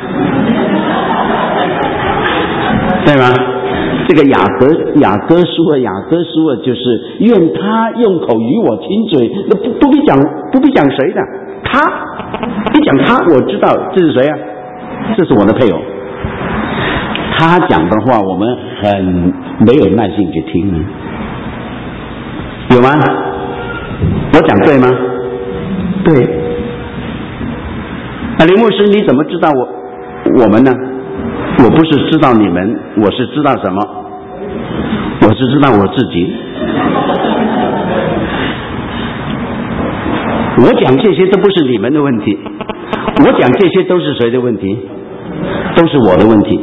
对吗？这个雅歌书啊，就是愿他用口与我亲嘴，不必讲谁的，他一讲他，我知道这是谁啊？这是我的配偶。他讲的话，我们很没有耐心去听，有吗？我讲对吗？对。林牧师，你怎么知道我们呢？我不是知道你们，我是知道什么？我是知道我自己。我讲这些都不是你们的问题，我讲这些都是谁的问题？都是我的问题。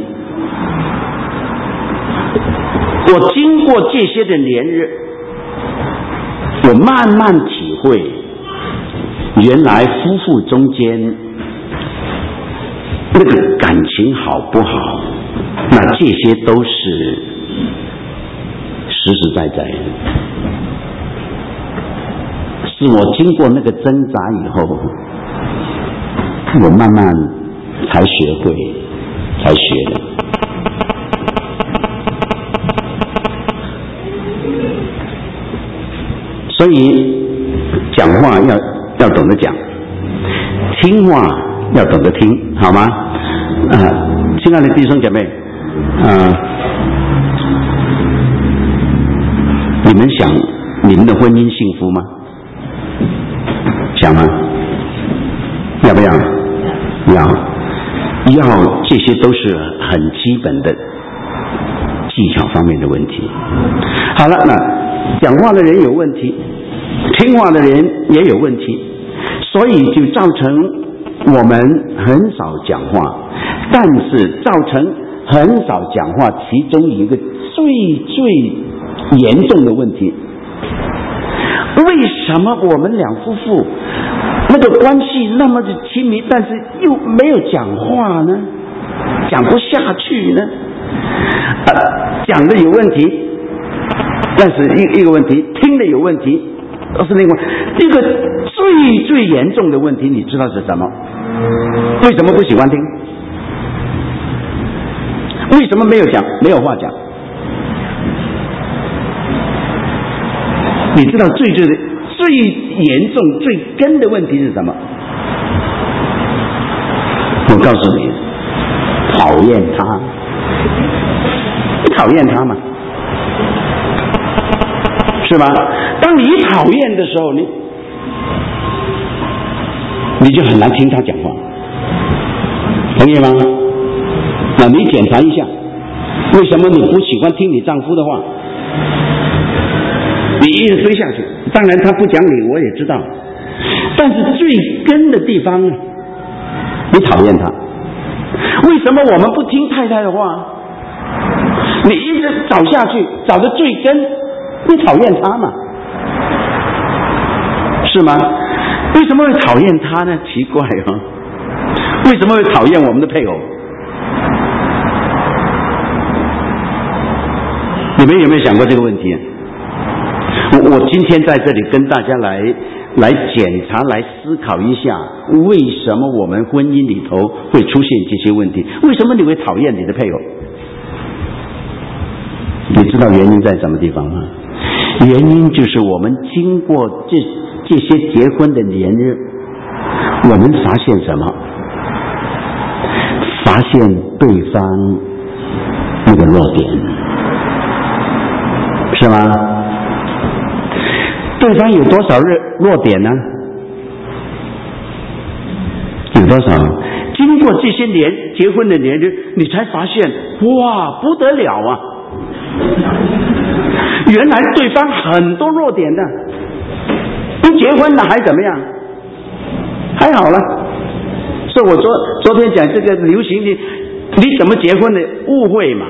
我经过这些的年日，我慢慢体会，原来夫妇中间那个感情好不好，那这些都是实实在在的。是我经过那个挣扎以后，我慢慢才学会，才学的。所以讲话要懂得讲，听话要懂得听，好吗？亲爱的弟兄姐妹， 你们想你们的婚姻幸福吗？想吗？要不要？要，这些都是很基本的技巧方面的问题。好了，那讲话的人有问题，听话的人也有问题，所以就造成我们很少讲话。但是造成很少讲话，其中一个最严重的问题，为什么我们两夫妇那个关系那么的亲密，但是又没有讲话呢？讲不下去呢？讲的有问题，但是一个问题，听的有问题，都是另外一个最严重的问题，你知道是什么？为什么不喜欢听？为什么没有讲？没有话讲？你知道最严重、最根的问题是什么？我告诉你，讨厌他。你讨厌他吗？是吧？当你一讨厌的时候，你就很难听他讲话，同意吗？那你检查一下，为什么你不喜欢听你丈夫的话？你一直追下去，当然他不讲理我也知道，但是最根的地方呢，你讨厌他。为什么我们不听太太的话？你一直找下去，找到最根，你讨厌他嘛？是吗？为什么会讨厌他呢？奇怪哦，为什么会讨厌我们的配偶？你们有没有想过这个问题？我今天在这里跟大家来检查、来思考一下，为什么我们婚姻里头会出现这些问题？为什么你会讨厌你的配偶？你知道原因在什么地方吗？原因就是我们经过这些结婚的年日，我们发现什么？发现对方那个弱点，是吗？对方有多少弱点呢？有多少？经过这些结婚的年日，你才发现，哇，不得了啊！原来对方很多弱点的，不结婚了还怎么样？还好了。所以我昨天讲这个流行的，你怎么结婚的误会嘛？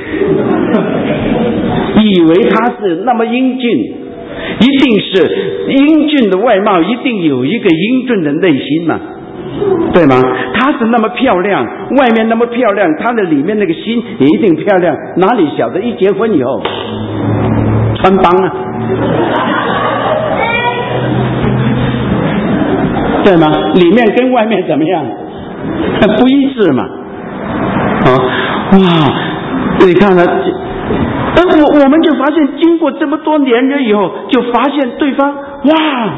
以为他是那么英俊，一定是英俊的外貌，一定有一个英俊的内心嘛，对吗？她是那么漂亮，外面那么漂亮，她的里面那个心也一定漂亮，哪里晓得一结婚以后穿帮啊，对吗？里面跟外面怎么样？不一致嘛。哇，你看了，我们就发现，经过这么多年了以后，就发现对方，哇，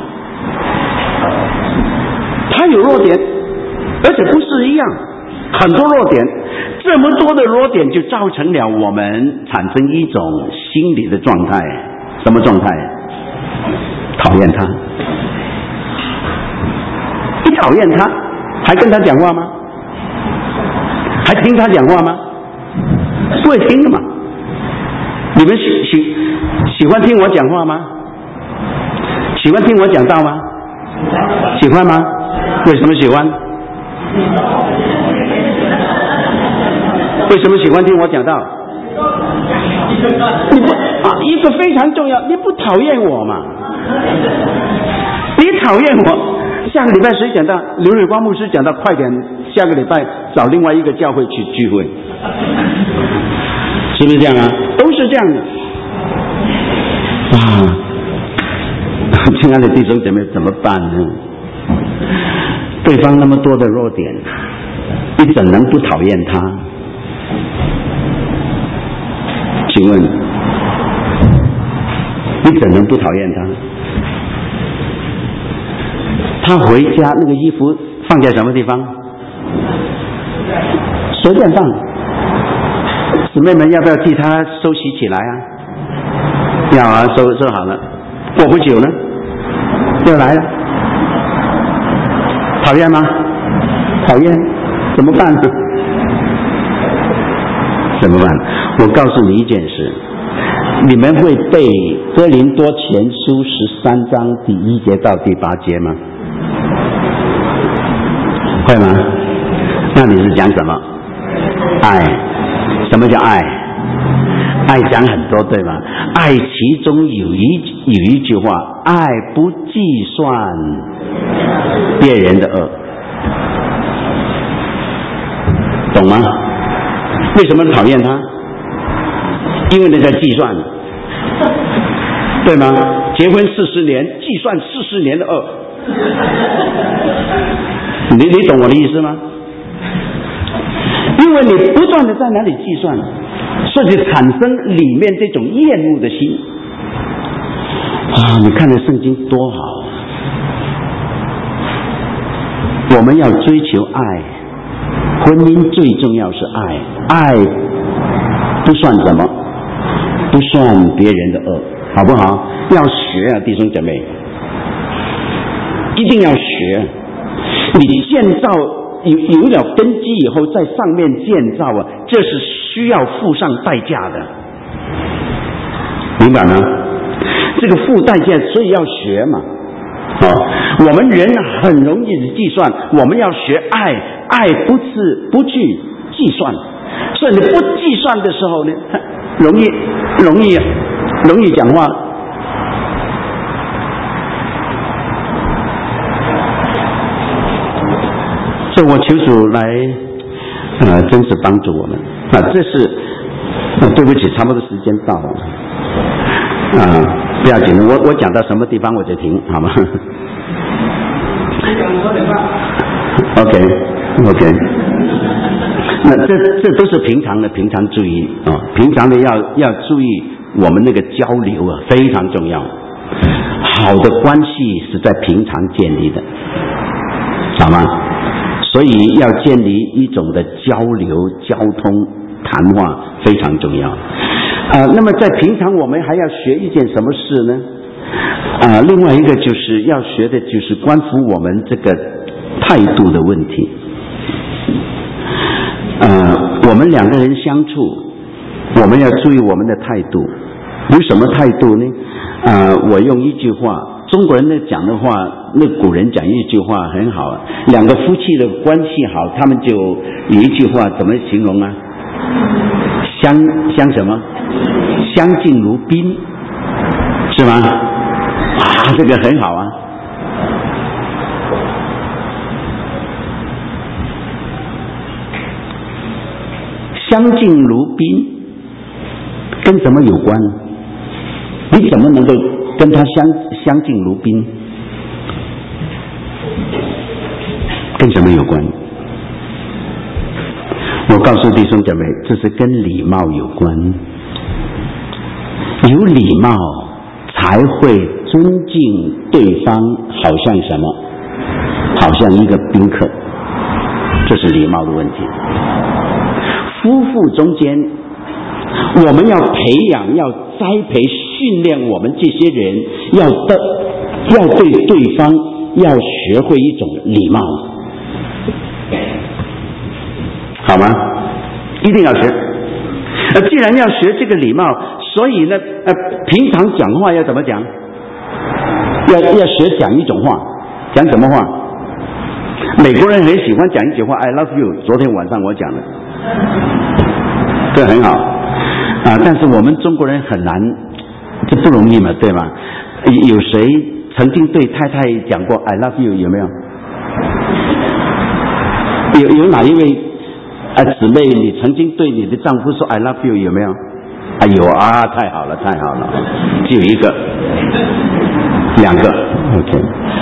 他有弱点，而且不是一样，很多弱点，这么多的弱点就造成了我们产生一种心理的状态，什么状态？讨厌他。你讨厌他，还跟他讲话吗？还听他讲话吗？不会听的嘛。你们喜欢听我讲话吗？喜欢听我讲道吗？喜欢吗？为什么喜欢？为什么喜欢听我讲道？你不一个非常重要，你不讨厌我嘛？你讨厌我，下个礼拜谁讲到？刘瑞光牧师讲到，快点，下个礼拜找另外一个教会去聚会，是不是这样啊？都是这样的。哇，亲爱的弟兄姐妹，怎么办呢？对方那么多的弱点，你怎能不讨厌他？请问，你怎能不讨厌他？他回家那个衣服放在什么地方？随便放。姊妹们要不要替他收拾起来啊？ 要啊，收好了。过不久呢，又来了，讨厌吗？讨厌，怎么办？怎么办？我告诉你一件事，你们会背哥林多前书13章第1节到第8节吗？会吗？那你是讲什么？爱。什么叫爱？爱讲很多，对吗？爱其中有一句话，爱不计算别人的恶，懂吗？为什么讨厌他？因为那在计算，对吗？结婚40年，计算40年的恶，你懂我的意思吗？因为你不断的在哪里计算，所以产生里面这种厌恶的心啊！你看的圣经多好，我们要追求爱，婚姻最重要是爱，爱不算什么，不算别人的恶，好不好？要学啊，弟兄姐妹，一定要学。你建造有了根基以后，在上面建造啊，这是需要付上代价的，明白吗？这个付代价，所以要学嘛。我们人很容易计算，我们要学爱，爱不去计算，所以你不计算的时候呢，容易讲话。所以我求主来真是帮助我们这是对不起，差不多时间到了不要紧，我讲到什么地方我就停，好吗？OK， 那这都是平常注意平常的要注意我们那个交流啊，非常重要。好的关系是在平常建立的，好吗？所以要建立一种的交流、交通、谈话非常重要。那么在平常我们还要学一件什么事呢？另外一个就是要学的就是关乎我们这个态度的问题。我们两个人相处，我们要注意我们的态度。有什么态度呢？我用一句话，中国人在讲的话，那古人讲一句话很好，两个夫妻的关系好，他们就有一句话怎么形容啊？相什么？相敬如宾，是吗？这个很好啊。相敬如宾跟什么有关？你怎么能够跟他相敬如宾？跟什么有关？我告诉弟兄姐妹，这是跟礼貌有关。有礼貌才会尊敬对方，好像什么？好像一个宾客，这是礼貌的问题。夫妇中间，我们要培养、要栽培、训练我们这些人，要对对方要学会一种礼貌，好吗？一定要学。既然要学这个礼貌，所以呢，平常讲话要怎么讲？要学讲一种话，讲什么话？美国人很喜欢讲一句话 ，I love you。昨天晚上我讲的，这很好但是我们中国人很难，这不容易嘛，对吗？有谁曾经对太太讲过 I love you 有没有？有哪一位姊妹你曾经对你的丈夫说 I love you 有没有？有太好了，只有一个2个 OK。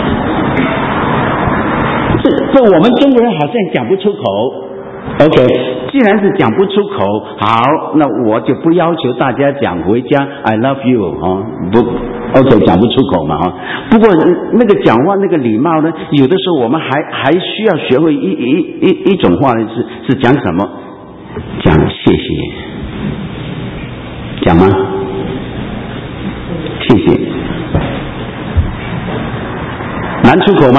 这我们中国人好像讲不出口 OK， 既然是讲不出口，好，那我就不要求大家讲回家 I love you 不 OK， 讲不出口嘛不过那个讲话那个礼貌呢，有的时候我们还需要学会一种话呢，是讲什么？讲谢谢，讲吗？ 谢谢，难出口吗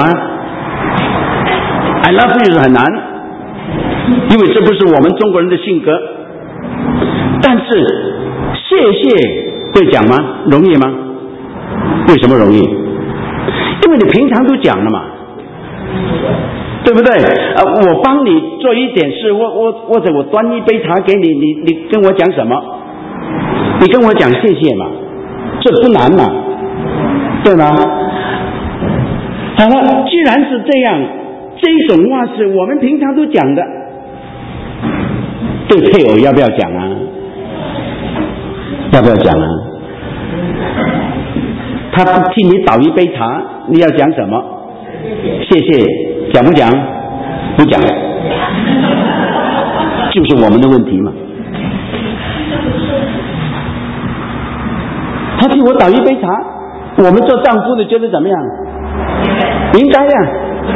？I love you 是很难，因为这不是我们中国人的性格。但是谢谢会讲吗？容易吗？为什么容易？因为你平常都讲了嘛，对不对？我帮你做一点事，或者我端一杯茶给你，你跟我讲什么？你跟我讲谢谢嘛，这不难嘛，对吗？好了，既然是这样，这种话是我们平常都讲的，对配偶要不要讲啊？要不要讲啊？他替你倒一杯茶，你要讲什么？谢谢，讲不讲？不讲，就是我们的问题嘛。他替我倒一杯茶，我们做丈夫的觉得怎么样？应该呀，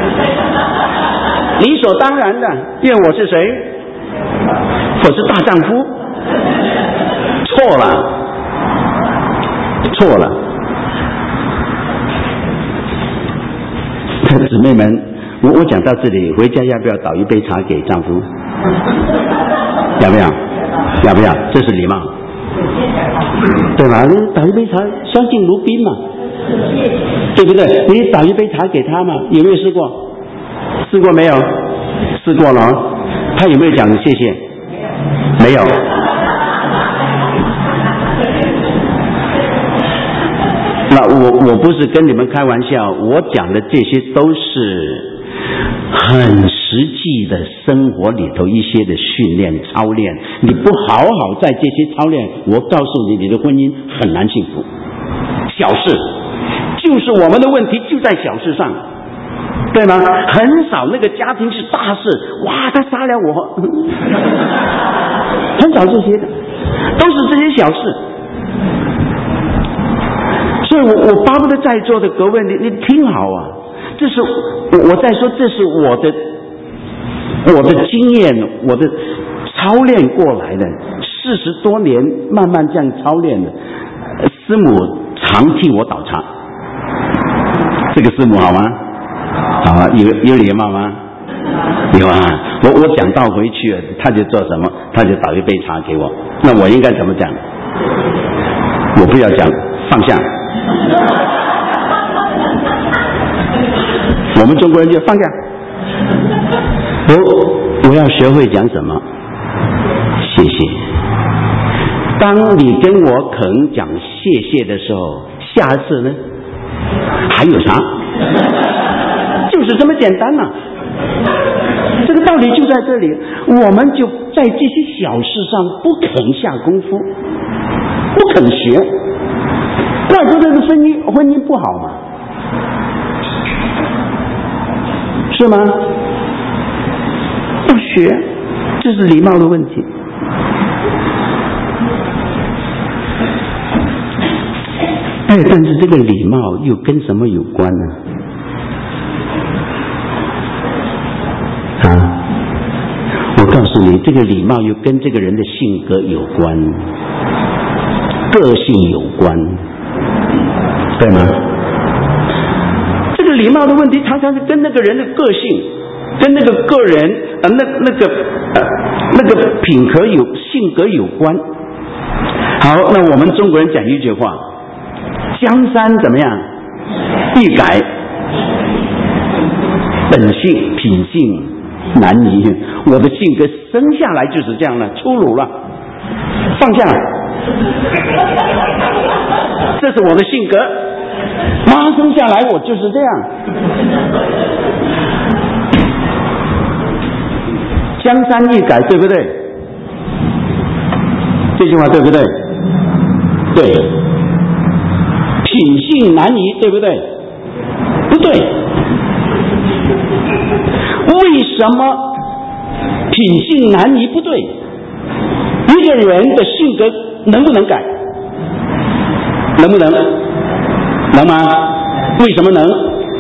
理所当然的，因为我是谁？我是大丈夫。错了，错了。姊妹们，我讲到这里，回家要不要倒一杯茶给丈夫？要不要？要不要？这是礼貌，对吧？倒一杯茶，相敬如宾嘛，对不对？你倒一杯茶给他嘛？有没有试过？试过没有？试过了。他有没有讲谢谢？没有。那我不是跟你们开玩笑，我讲的这些都是很实际的生活里头一些的训练操练。你不好好在这些操练，我告诉你，你的婚姻很难幸福。小事，就是我们的问题就在小事上，对吗？很少那个家庭是大事，哇，他杀了我，很少这些的，都是这些小事。所以我巴不得在座的各位，你听好啊！这是我在说，这是我的经验，我的操练过来的，40多年慢慢这样操练的。师母常替我倒茶，这个师母好吗？好啊，有礼貌吗？有啊。我讲到回去了，他就做什么？他就倒一杯茶给我。那我应该怎么讲？我不要讲，放下。我们中国人就放下。我要学会讲什么？谢谢。当你跟我肯讲谢谢的时候，下次呢还有啥？就是这么简单啊。这个道理就在这里，我们就在这些小事上不肯下功夫，不肯学，怪不得婚姻不好嘛，是吗？要学，这是礼貌的问题。但是这个礼貌又跟什么有关呢？我告诉你，这个礼貌又跟这个人的性格有关，个性有关，对吗？这个礼貌的问题常常是跟那个人的个性，跟那个个人那个品格性格有关。好，那我们中国人讲一句话，江山怎么样？易改，本性品性难移。我的性格生下来就是这样了，粗鲁了，放下，这是我的性格。妈生下来我就是这样。江山易改，对不对？这句话对不对？对。品性难移，对不对？不对。为什么品性难移？不对。一个人的性格能不能改？能不能？能吗？为什么能？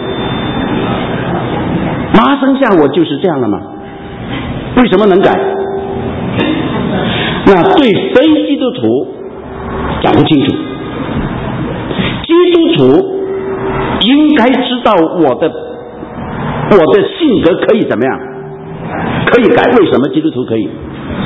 妈生下我就是这样了吗？为什么能改？那对非基督徒讲不清楚。 基督徒应该知道我的性格可以怎么样？可以改。为什么基督徒可以？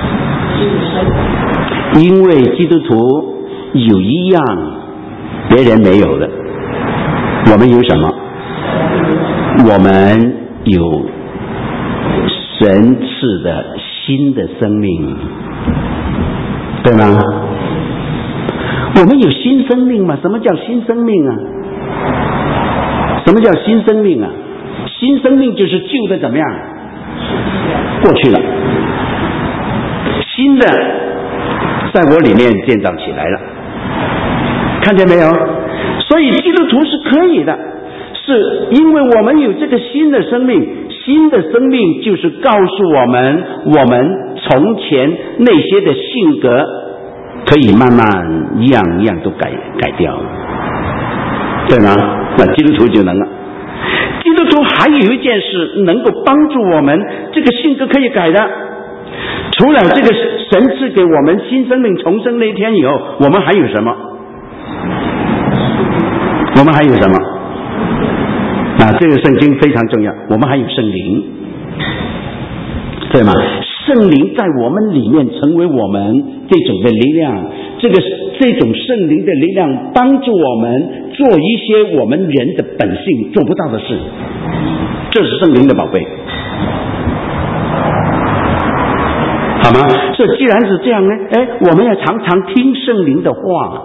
因为基督徒有一样别人没有的。我们有什么？我们有神赐的新的生命，对吗？我们有新生命吗？什么叫新生命啊？什么叫新生命啊？新生命就是旧的怎么样？过去了，新的在我里面建造起来了，看见没有？所以基督徒是可以的，是因为我们有这个新的生命，新的生命就是告诉我们从前那些的性格可以慢慢一样一样都改掉，对吗？那基督徒就能了。基督徒还有一件事能够帮助我们这个性格可以改的，除了这个神赐给我们新生命重生那一天以后，我们还有什么？我们还有什么？这个圣经非常重要，我们还有圣灵，对吗？圣灵在我们里面成为我们这种的力量，这种圣灵的力量帮助我们做一些我们人的本性做不到的事，这是圣灵的宝贝，好吗？所以既然是这样呢，我们要常常听圣灵的话。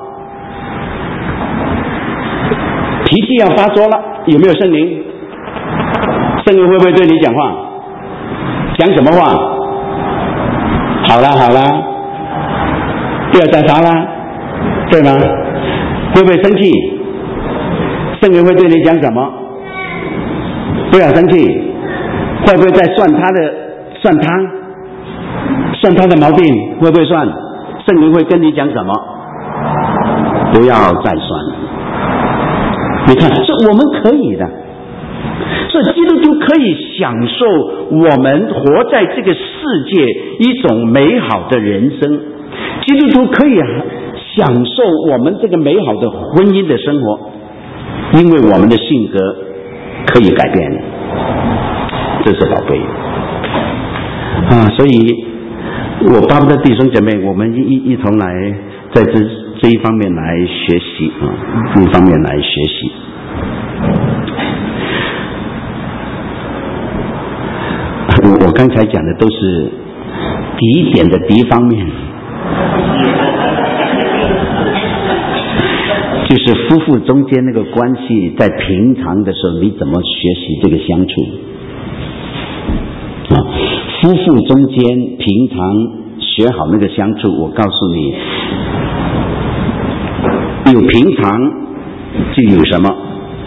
脾气要发作了，有没有圣灵？圣灵会不会对你讲话？讲什么话？好啦，不要再发啦，对吗？会不会生气？圣灵会对你讲什么？不要生气。会不会再算他的毛病？会不会算？圣灵会跟你讲什么？不要再算。你看，这我们可以的。所以基督徒可以享受我们活在这个世界一种美好的人生，基督徒可以享受我们这个美好的婚姻的生活，因为我们的性格可以改变，这是宝贝所以我巴不得弟兄姐妹我们一同来在这一方面来学习一方面来学习。我刚才讲的都是第一点的第一方面，就是夫妇中间那个关系，在平常的时候你怎么学习这个相处夫妇中间平常学好那个相处，我告诉你，有平常就有什么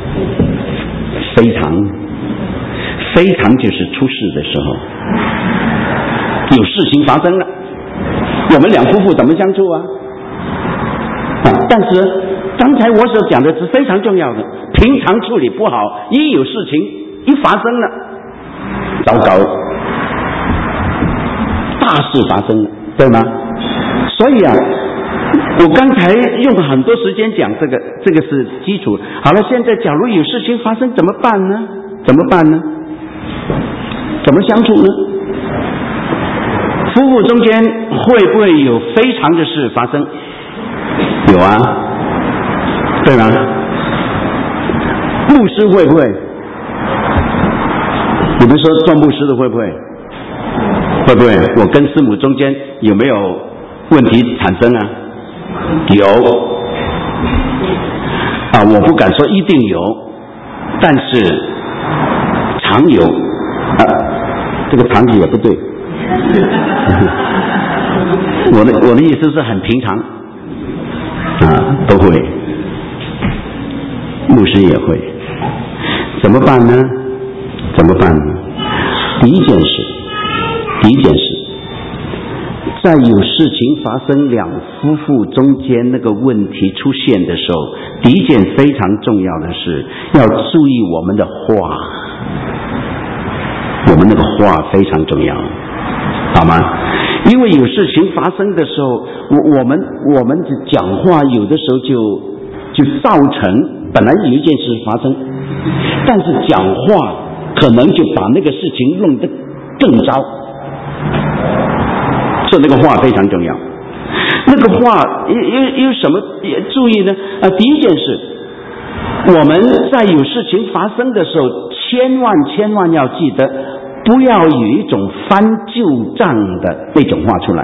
非常就是出事的时候，有事情发生了，我们两夫妇怎么相处但是刚才我所讲的是非常重要的，平常处理不好，一有事情一发生了，糟糕，大事发生了，对吗？所以我刚才用了很多时间讲这个是基础。好了，现在假如有事情发生怎么办呢？怎么相处呢？夫妇中间会不会有非常的事发生？有对吗？牧师会不会？你们说做牧师的会不会？会不会？我跟师母中间有没有问题产生有我不敢说一定有，但是常有这个常也不对我的意思是很平常都会，牧师也会。怎么办呢？第一件事，在有事情发生两夫妇中间那个问题出现的时候，第一件非常重要的是要注意我们的话，我们那个话非常重要，好吗？因为有事情发生的时候，我们讲话有的时候就就造成本来有一件事发生，但是讲话可能就把那个事情弄得更糟。所以那个话非常重要。那个话有什么注意呢？第一件事，我们在有事情发生的时候，千万要记得，不要有一种翻旧账的那种话出来，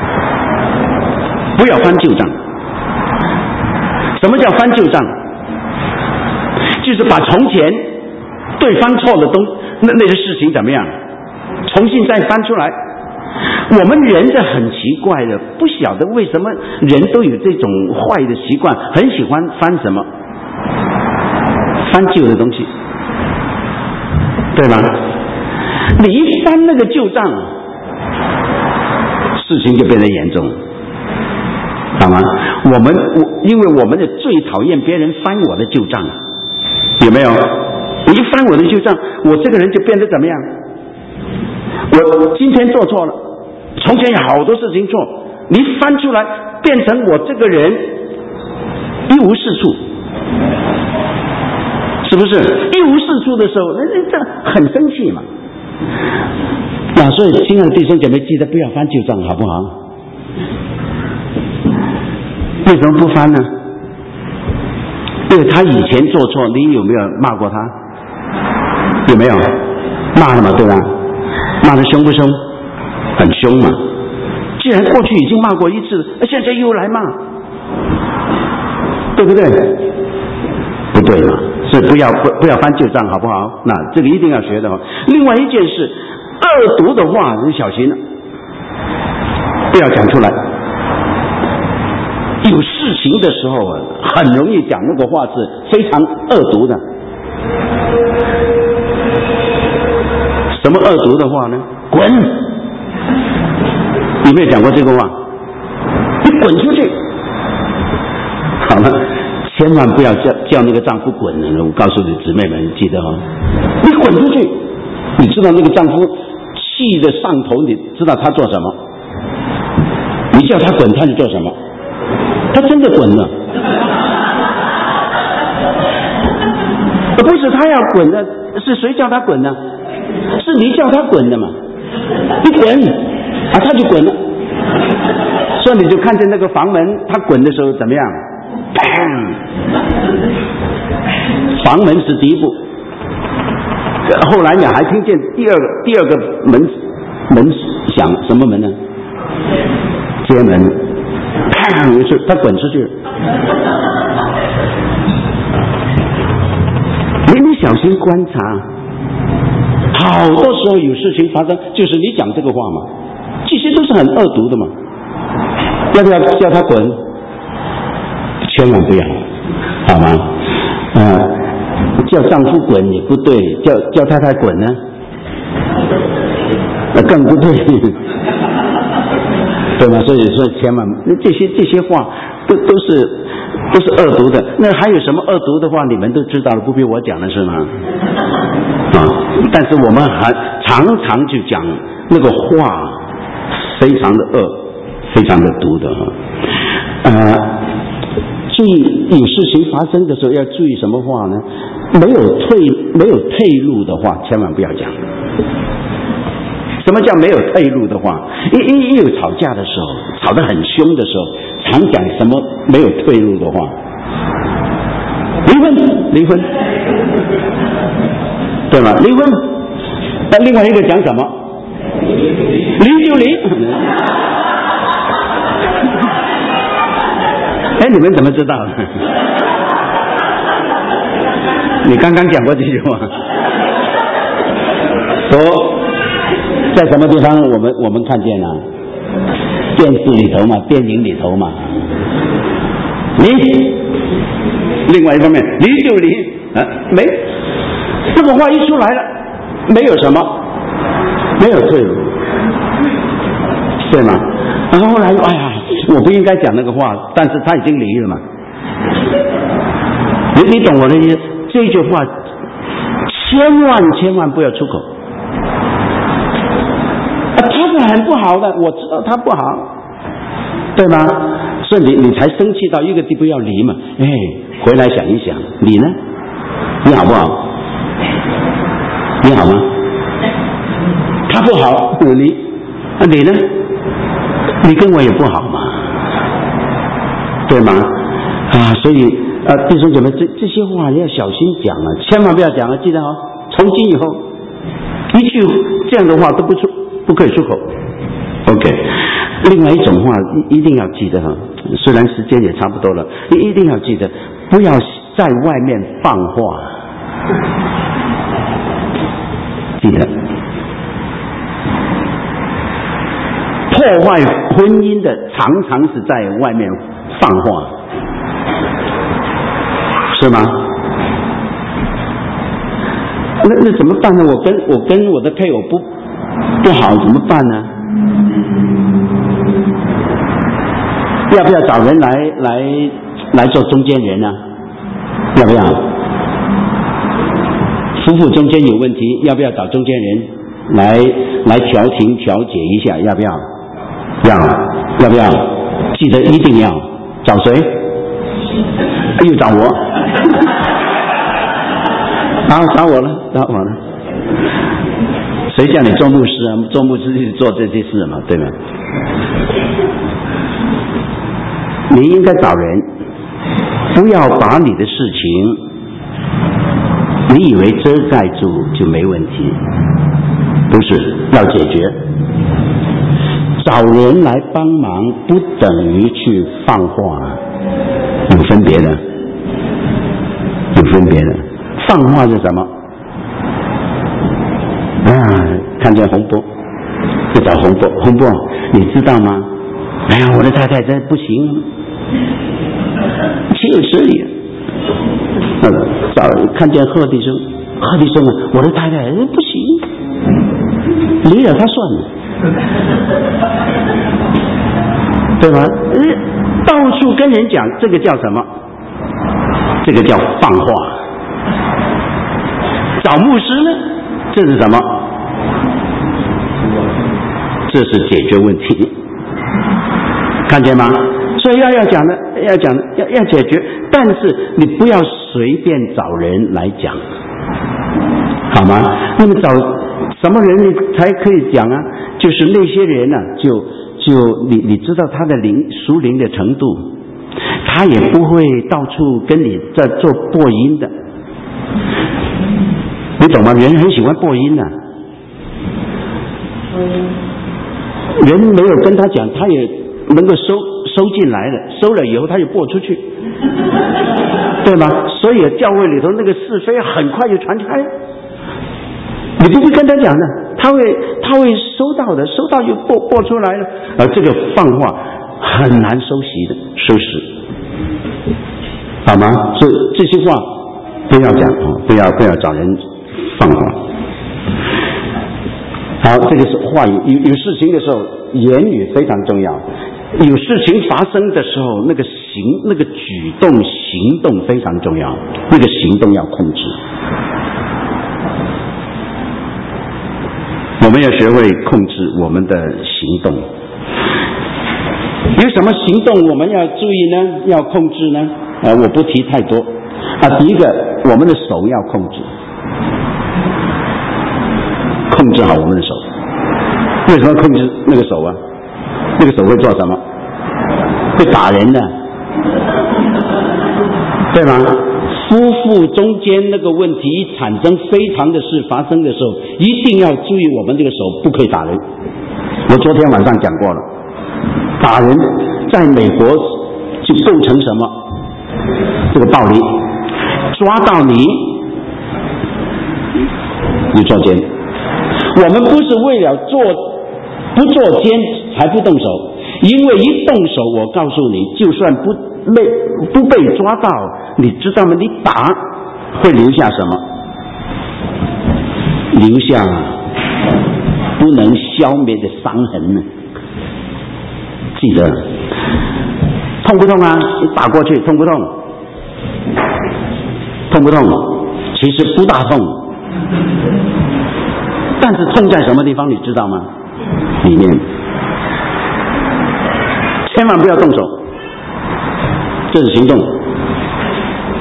不要翻旧账。什么叫翻旧账？就是把从前对方错的那些事情怎么样，重新再翻出来。我们人是很奇怪的，不晓得为什么人都有这种坏的习惯，很喜欢翻什么？翻旧的东西，对吗？你一翻那个旧账，事情就变得严重，好吗？因为我们的最讨厌别人翻我的旧账，有没有？你一翻我的旧账，我这个人就变得怎么样？我今天做错了，从前有好多事情做，你翻出来变成我这个人一无是处，是不是？一无是处的时候，这很生气嘛。所以亲爱的弟兄姐妹，记得不要翻旧账，好不好？为什么不翻呢？因为他以前做错，你有没有骂过他？有没有？骂了嘛，对吧？骂得凶不凶？很凶嘛。既然过去已经骂过一次，现在又来骂，对不对？不对嘛，所以不要翻旧账，好不好？那这个一定要学的。另外一件事，恶毒的话你小心了，不要讲出来。有事情的时候很容易讲那个话是非常恶毒的。什么恶毒的话呢？滚！有没有讲过这个话？你滚出去！好了，千万不要叫那个丈夫滚了。我告诉你姊妹们，记得你滚出去！你知道那个丈夫气的上头，你知道他做什么？你叫他滚，他就做什么？他真的滚了。不是他要滚的，是谁叫他滚呢？是你叫他滚的嘛？你滚他就滚了。所以你就看见那个房门，他滚的时候怎么样？房门是第一步，后来你还听见第二个门响，什么门呢？街门。他滚出去了。你小心观察，好多时候有事情发生，就是你讲这个话嘛，这些都是很恶毒的嘛。要不要叫他滚？千万不要，好吗？叫丈夫滚也不对，叫太太滚呢，更不对。对吗？所以说千万这些话都是恶毒的。那还有什么恶毒的话？你们都知道了，不必我讲了是吗？但是我们还常常就讲那个话非常的恶，非常的毒的。注意有事情发生的时候要注意什么话呢？没有退路的话，千万不要讲。什么叫没有退路的话？一有吵架的时候，吵得很凶的时候，常讲什么没有退路的话？离婚，对吗？离婚。那另外一个讲什么？离就离。你们怎么知道的？你刚刚讲过这句话。在什么地方我们看见了？电视里头嘛，电影里头嘛。另外一方面，离就离，没这个话一出来了，没有什么，没有退路，对吗？然后后来，我不应该讲那个话，但是他已经离了嘛。你懂我的意思？这句话千万不要出口。他是很不好的，我知道他不好，对吗？所以你才生气到一个地步要离嘛。 回来想一想，你呢？你好不好？你好吗？他不好，你呢？你跟我也不好嘛，对吗？所以弟兄姐妹，这些话要小心讲啊，千万不要讲啊！记得哦，从今以后，一句这样的话都不可以出口。OK， 另外一种话一定要记得哈，虽然时间也差不多了，一定要记得，不要在外面放话，记得。破坏婚姻的常常是在外面放话，是吗？那怎么办呢？我跟我的配偶不好怎么办呢？要不要找人来做中间人呢？要不要？夫妇中间有问题，要不要找中间人来调停调解一下？要不要？要不要？记得一定要找谁？又找我？找我了。谁叫你做牧师啊？做牧师就是做这些事嘛，对吗？你应该找人，不要把你的事情，你以为遮盖住就没问题，不是，要解决。找人来帮忙不等于去放话，有分别的。放话是什么？看见红波就找红波，你知道吗？哎呀，我的太太真不行，岂有此理！看见贺弟兄啊，我的太太不行，离了他算了。对吗？到处跟人讲，这个叫什么？这个叫放话。找牧师呢？这是什么？这是解决问题，看见吗？所以要讲的，要解决，但是你不要随便找人来讲，好吗？那么找什么人你才可以讲啊？就是那些人呢，就你知道他的属灵的程度，他也不会到处跟你在做播音的，你懂吗？人很喜欢播音的，人没有跟他讲，他也能够收进来了，收了以后他就播出去，对吗？所以教会里头那个是非很快就传开，你不会跟他讲的，他会收到的，收到就播出来了。这个放话很难收拾，好吗？所以这些话不要讲，不要找人放话。好，这个是话语。有事情的时候，言语非常重要。有事情发生的时候，那个举动、行动非常重要，那个行动要控制。我们要学会控制我们的行动。有什么行动我们要注意呢？要控制呢？我不提太多。第一个，我们的手要控制好我们的手。为什么控制那个手啊？那个手会做什么？会打人的，对吗？夫妇中间那个问题产生非常的事发生的时候，一定要注意我们这个手不可以打人。我昨天晚上讲过了，打人在美国就构成什么？这个暴力，抓到你坐监。我们不是为了不坐监才不动手，因为一动手，我告诉你，就算不被抓到，你知道吗？你打会留下什么？留下不能消灭的伤痕呢。记得痛不痛啊？你打过去痛不痛？痛不痛？其实不大痛，但是痛在什么地方你知道吗？里面。千万不要动手，这是行动。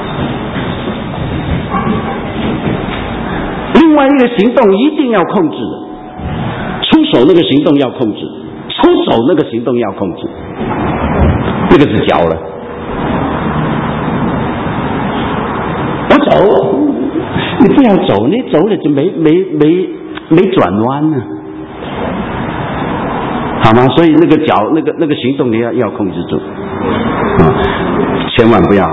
另外一个行动一定要控制的，出手那个行动要控制，出手那个行动要控制，那个是脚了。我走，你不要走，你走了就没转弯呢，好吗？所以那个脚那个行动你要控制住，千万不要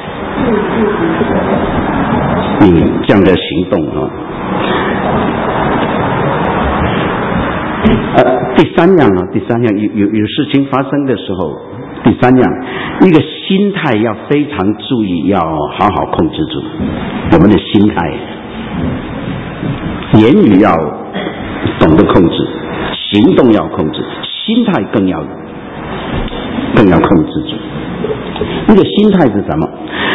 这样的行动啊。第三样有事情发生的时候，第三样，一个心态要非常注意，要好好控制住我们的心态，言语要懂得控制，行动要控制，心态更要控制住。那个心态是什么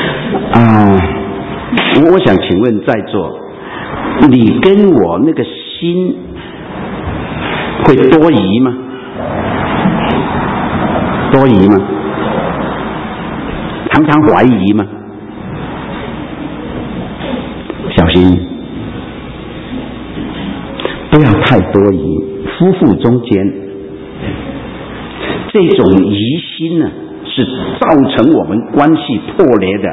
我想请问在座，你跟我那个心会多疑吗？多疑吗？常常怀疑吗？小心，不要太多疑。夫妇中间这种疑心呢，是造成我们关系破裂的，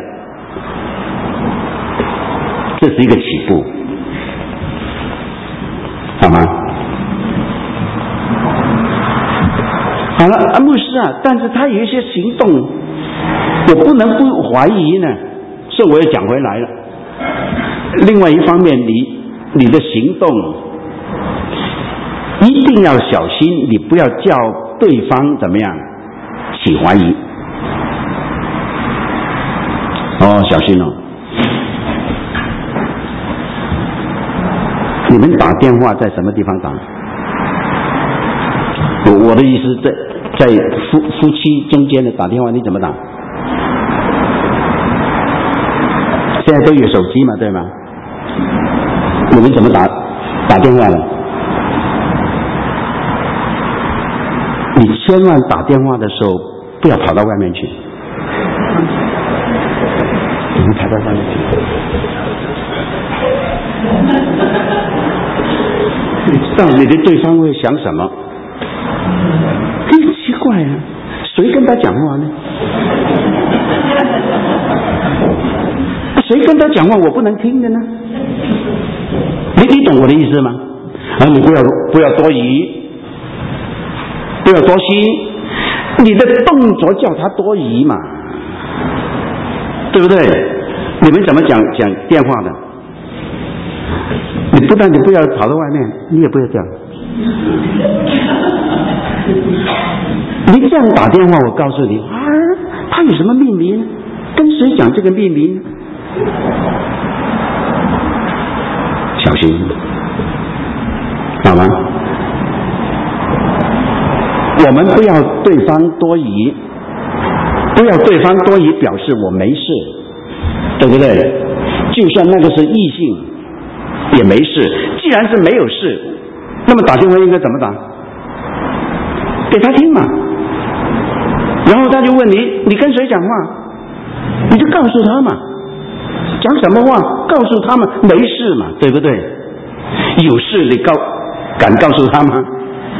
这是一个起步，好吗？好了，牧师啊，但是他有一些行动我不能不怀疑呢，所以我又讲回来了。另外一方面，你的行动一定要小心，你不要叫对方怎么样起怀疑。小心哦。你们打电话在什么地方打？我的意思在夫妻中间的打电话你怎么打？现在都有手机嘛，对吗？你们怎么打电话的？你千万打电话的时候不要跑到外面去，你们跑到外面去，你知道你的对方会想什么？很奇怪啊，谁跟他讲话呢？谁跟他讲话我不能听的呢？你懂我的意思吗？你不要多疑，不要多心，你的动作叫他多疑嘛，对不对？你们怎么讲电话的？你不但你不要跑到外面，你也不要这样。你这样打电话，我告诉你他有什么秘密呢？跟谁讲这个秘密呢？小心，好吗？我们不要对方多疑，不要对方多疑表示我没事，对不对？就算那个是异性也没事。既然是没有事，那么打电话应该怎么打？给他听嘛。然后他就问你跟谁讲话，你就告诉他嘛。讲什么话告诉他们没事嘛，对不对？有事你敢告诉他吗？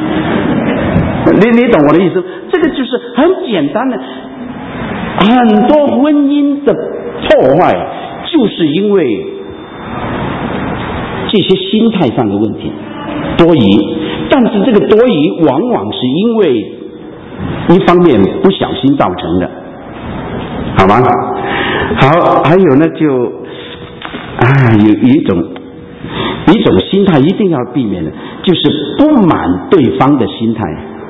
你懂我的意思？这个就是很简单的，很多婚姻的破坏就是因为这些心态上的问题，多疑。但是这个多疑往往是因为一方面不小心造成的，好吗？好，还有呢，就有一种心态一定要避免的，就是不满对方的心态。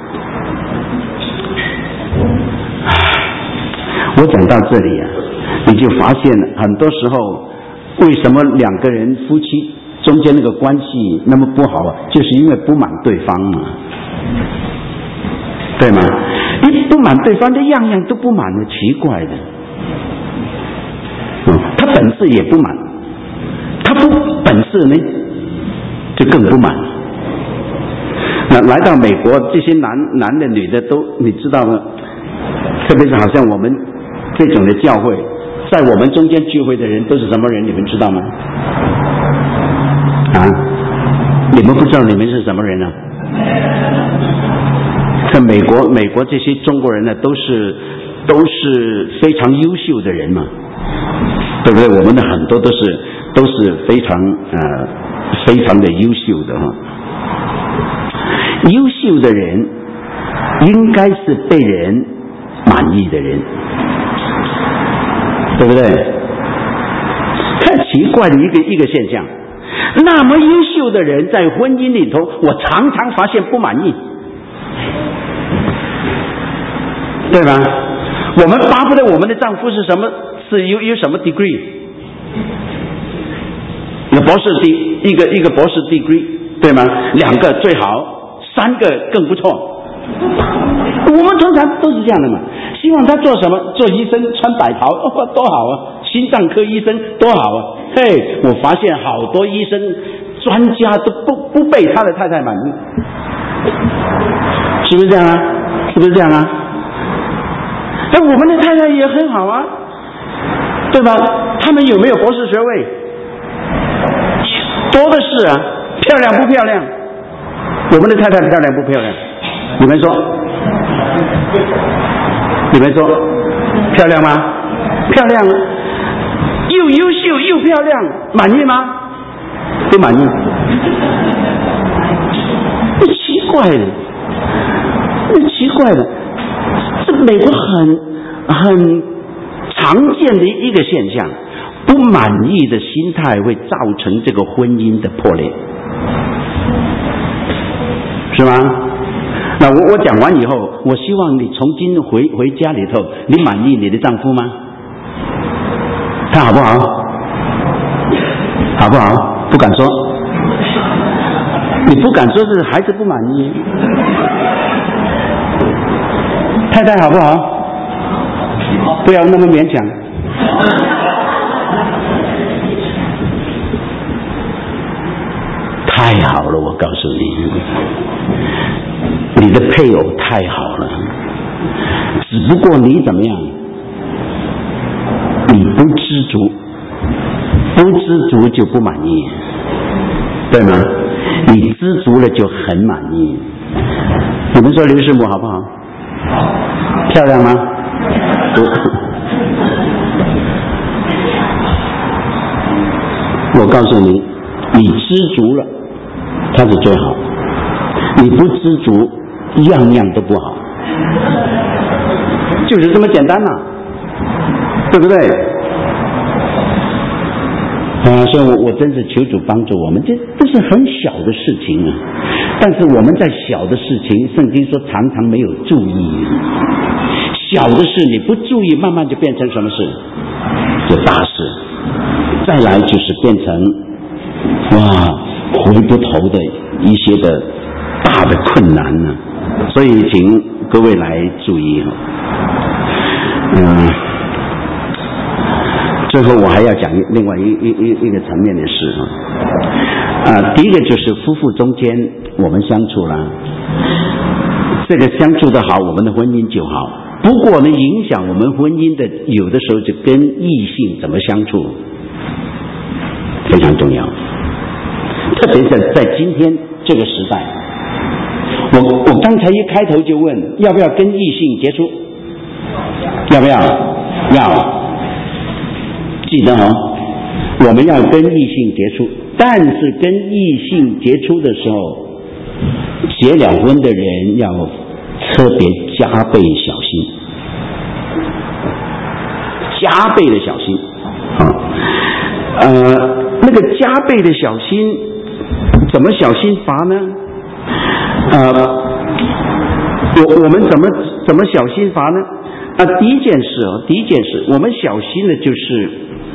我讲到这里你就发现了，很多时候为什么两个人夫妻中间那个关系那么不好就是因为不满对方嘛，对吗？你不满对方，就样样都不满的，奇怪的。他本事也不满，他不本事呢就更不满。那来到美国，这些男的女的都你知道吗？特别是好像我们这种的教会，在我们中间聚会的人都是什么人？你们知道吗？ 你们不知道你们是什么人啊？在美国这些中国人呢，都是非常优秀的人嘛，对不对？我们的很多都是非常的优秀的哈。优秀的人应该是被人满意的人，对不对？太奇怪的一个现象，那么优秀的人在婚姻里头，我常常发现不满意，对吧？我们巴不得我们的丈夫是什么，是有什么 degree， 有博士一个博士 degree， 对吗？2个最好，3个更不错。我们通常都是这样的嘛，希望他做什么？做医生，穿白袍，多好啊！心脏科医生多好啊！嘿，我发现好多医生专家都不被他的太太满意，是不是这样啊？是不是这样啊？那我们的太太也很好啊，对吧？他们有没有博士学位？多的是啊，漂亮不漂亮？我们的太太漂亮不漂亮？你们说漂亮吗？漂亮啊，又优秀又漂亮，满意吗？不满意。奇怪的，这美国很常见的一个现象，不满意的心态会造成这个婚姻的破裂，是吗？那我讲完以后，我希望你从今回家里头，你满意你的丈夫吗？他好不好？好不好？不敢说。你不敢说是孩子不满意。太太好不好？不要那么勉强。太好了，我告诉你。你的配偶太好了，只不过你怎么样？你不知足，不知足就不满意，对吗？你知足了就很满意。你们说刘师母好不好？漂亮吗？我告诉你，你知足了，他是最好；你不知足，样样都不好，就是这么简单嘛，对不对？所以我真是求主帮助我们，这是很小的事情啊，但是我们在小的事情，圣经说常常没有注意，小的事你不注意，慢慢就变成什么事？就大事，再来就是变成回不头的一些的大的困难呢。所以请各位来注意。最后我还要讲另外一个层面的事第一个就是夫妇中间我们相处了，这个相处的好，我们的婚姻就好。不过呢，影响我们婚姻的有的时候就跟异性怎么相处非常重要，特别是在今天这个时代。我刚才一开头就问要不要跟异性接触，要不要？要。记得我们要跟异性接触，但是跟异性接触的时候，结了婚的人要特别加倍小心，加倍的小心那个加倍的小心怎么小心法呢？我们怎么小心法呢？第一件事，我们小心的就是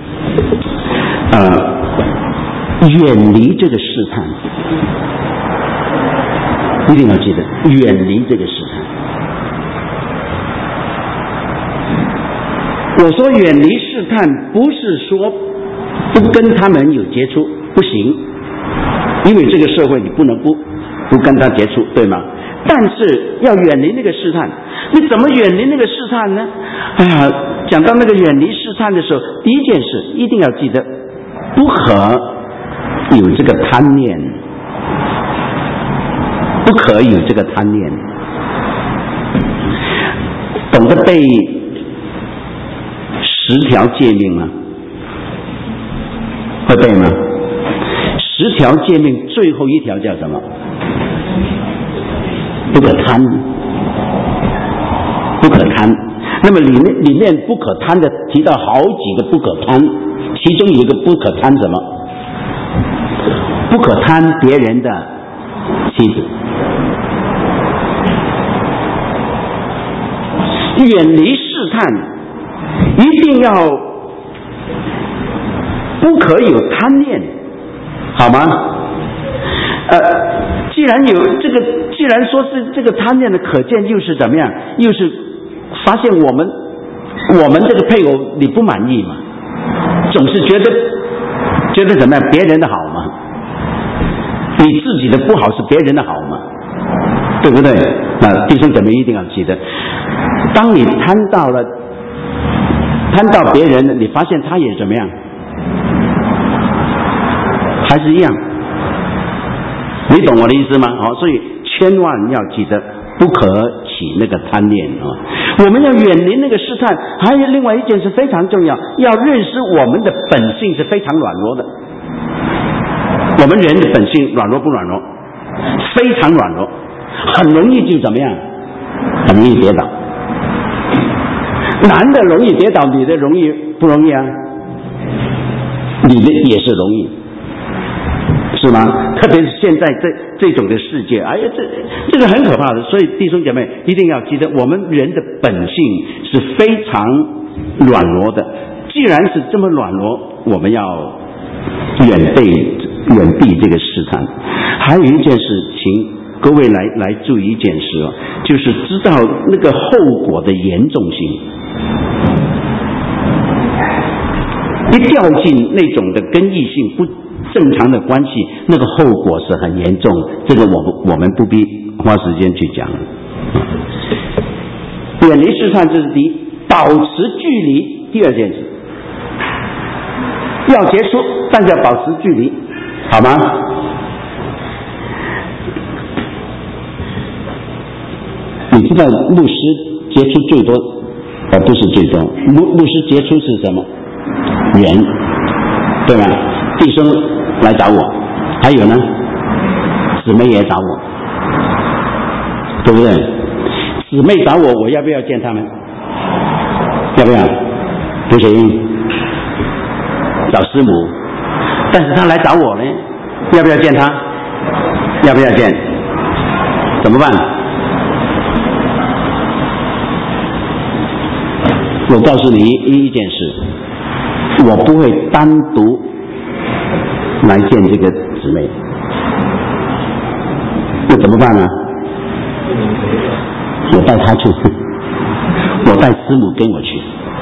远离这个试探，一定要记得远离这个试探。我说远离试探，不是说不跟他们有接触，不行，因为这个社会你不能不跟他接触，对吗？但是要远离那个试探，你怎么远离那个试探呢？讲到那个远离试探的时候，第一件事一定要记得，不和有这个贪念，不可有这个贪念。懂得背10条诫命吗？会背吗？10条诫命最后一条叫什么？不可贪，不可贪。那么里面不可贪的提到好几个不可贪，其中有一个不可贪什么？不可贪别人的妻子。远离试探，一定要不可有贪念，好吗？既然说是这个贪念的，可见又是怎么样？又是发现我们这个配偶你不满意嘛，总是觉得怎么样？别人的好嘛，你自己的不好是别人的好嘛，对不对？那弟兄姊妹一定要记得，当你贪到别人，你发现他也怎么样？还是一样。你懂我的意思吗？所以千万要记得不可起那个贪念啊！我们要远离那个试探。还有另外一件事非常重要，要认识我们的本性是非常软弱的。我们人的本性软弱不软弱？非常软弱，很容易就怎么样？很容易跌倒。男的容易跌倒，女的容易不容易啊？女的也是容易。是吗？特别是现在这种的世界，哎呀，这个很可怕的。所以弟兄姐妹一定要记得，我们人的本性是非常软弱的。既然是这么软弱，我们要远避这个试探。还有一件事情，各位来注意一件事哦，就是知道那个后果的严重性。一掉进那种的跟异性不正常的关系，那个后果是很严重，这个我们不必花时间去讲。远离试探，这是第一；保持距离，第二件事。要结束，但是要保持距离，好吗？你知道牧师接触最多，不是最多，牧师接触是什么？人，对吧？弟兄来找我，还有呢，姊妹也找我，对不对？姊妹找我，我要不要见他们？要不要？不行，找师母。但是他来找我呢，要不要见他？要不要见？怎么办？我告诉你一件事，我不会单独来见这个姊妹，那怎么办呢？我带她去，我带师母跟我去，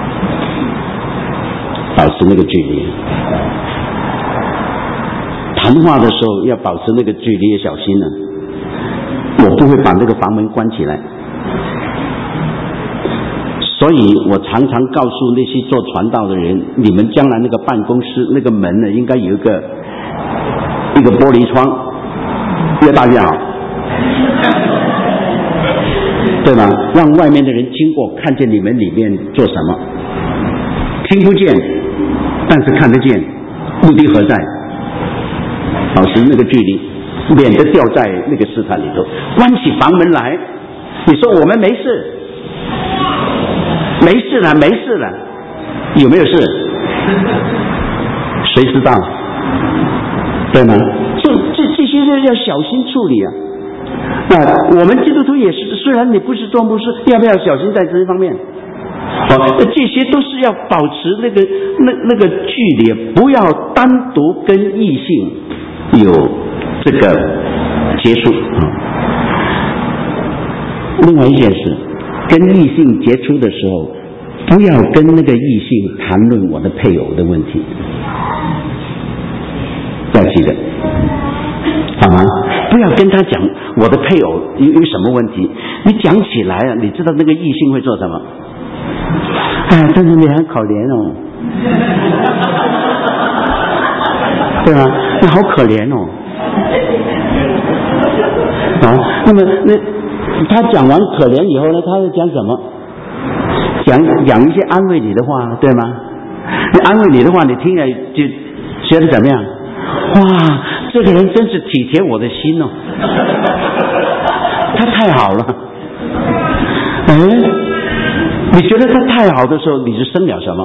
保持那个距离。谈话的时候要保持那个距离，也小心了。我不会把那个房门关起来。所以我常常告诉那些做传道的人，你们将来那个办公室那个门呢，应该有一个玻璃窗，越大越好，对吧？让外面的人经过看见你们里面做什么，听不见，但是看得见，目的何在？保持那个距离，免得掉在那个试探里头。关起房门来，你说我们没事。没事了，没事了，有没有事？谁知道？对吗？这些事要小心处理啊。那我们基督徒也是，虽然你不是做牧师，要不要小心在这一方面？这些都是要保持那个距离，不要单独跟异性有这个接触。另外一件事。跟异性接触的时候，不要跟那个异性谈论我的配偶的问题，要记得，好吗？不要跟他讲我的配偶有什么问题，你讲起来啊，你知道那个异性会做什么？哎，但是你很可怜哦。 对吧？那好可怜哦。那么他讲完可怜以后呢，他是讲什么？讲一些安慰你的话，对吗？你安慰你的话，你听了就觉得怎么样？哇，这个人真是体贴我的心哦，他太好了。你觉得他太好的时候，你就生了什么？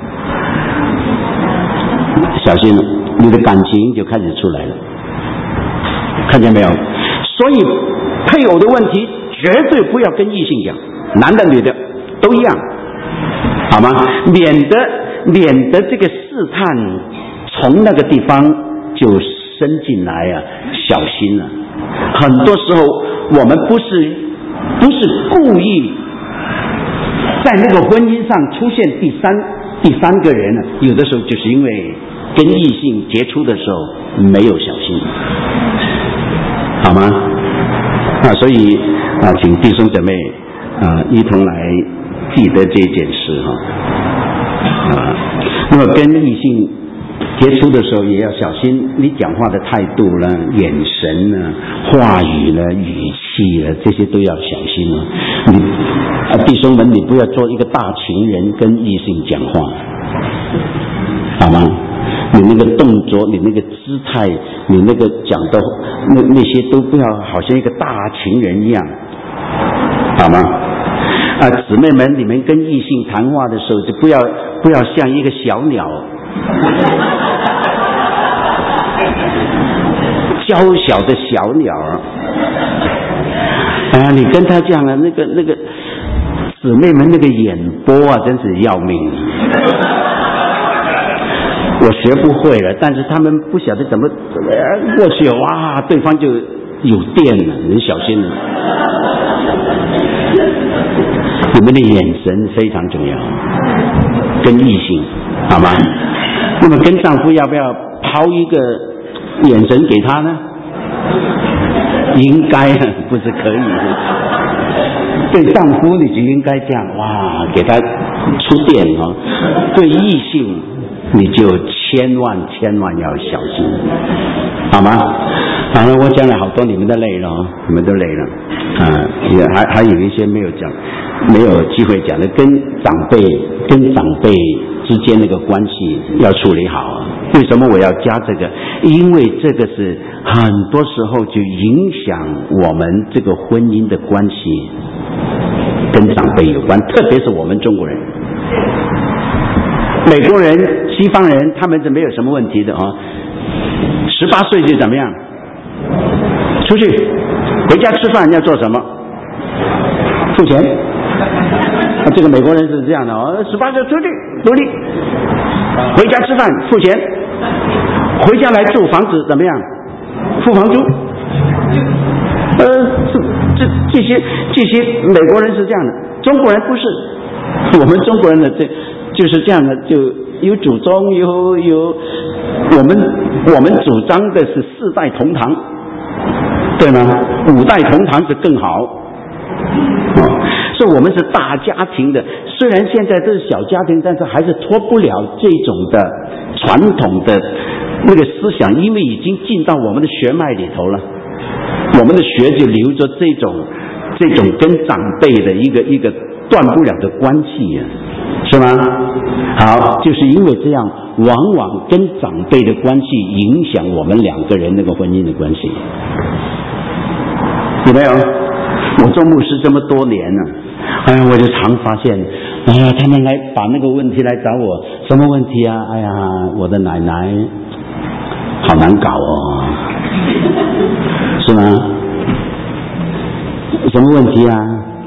小心了，你的感情就开始出来了，看见没有？所以配偶的问题绝对不要跟异性讲，男的女的都一样，好吗？免得这个试探从那个地方就伸进来啊，小心啊！很多时候我们不是故意在那个婚姻上出现第三个人呢，有的时候就是因为跟异性接触的时候没有小心，好吗？所以请弟兄姊妹一同来记得这件事那么跟异性接触的时候也要小心，你讲话的态度了、眼神了、话语了、语气了，这些都要小心了。弟兄们，你不要做一个大情人跟异性讲话，好吗？你那个动作，你那个姿态，你那个讲的那些都不要好像一个大情人一样，好吗？姊妹们，你们跟异性谈话的时候就不要像一个小鸟，娇小的小鸟。你跟他讲了那个姊妹们那个眼波啊，真是要命。我学不会了，但是他们不晓得怎么过去，哇，对方就有电了，你小心了。你们的眼神非常重要，跟异性，好吗？那么跟丈夫要不要抛一个眼神给他呢？应该不是可以的。对丈夫你就应该这样，哇，给他出电哦。对异性你就千万要小心，好吗？好了，我讲了好多你们的累了，你们都累了也还有一些没有讲，没有机会讲的，跟长辈之间那个关系要处理好。为什么我要加这个？因为这个是很多时候就影响我们这个婚姻的关系，跟长辈有关，特别是我们中国人。美国人、西方人他们是没有什么问题的18岁就怎么样？出去回家吃饭要做什么？付钱。这个美国人是这样的18岁出去独立，回家吃饭付钱，回家来住房子怎么样？付房租。这些美国人是这样的，中国人不是。我们中国人的就是这样的，就有祖宗，有我们主张的是4代同堂，对吗？5代同堂是更好。所以我们是大家庭的，虽然现在都是小家庭，但是还是脱不了这种的传统的那个思想，因为已经进到我们的血脉里头了。我们的血就留着这种跟长辈的一个断不了的关系是吗？好，就是因为这样，往往跟长辈的关系影响我们2个人那个婚姻的关系，有没有？我做牧师这么多年了，我就常发现，他们来把那个问题来找我，什么问题啊？我的奶奶好难搞是吗？什么问题啊？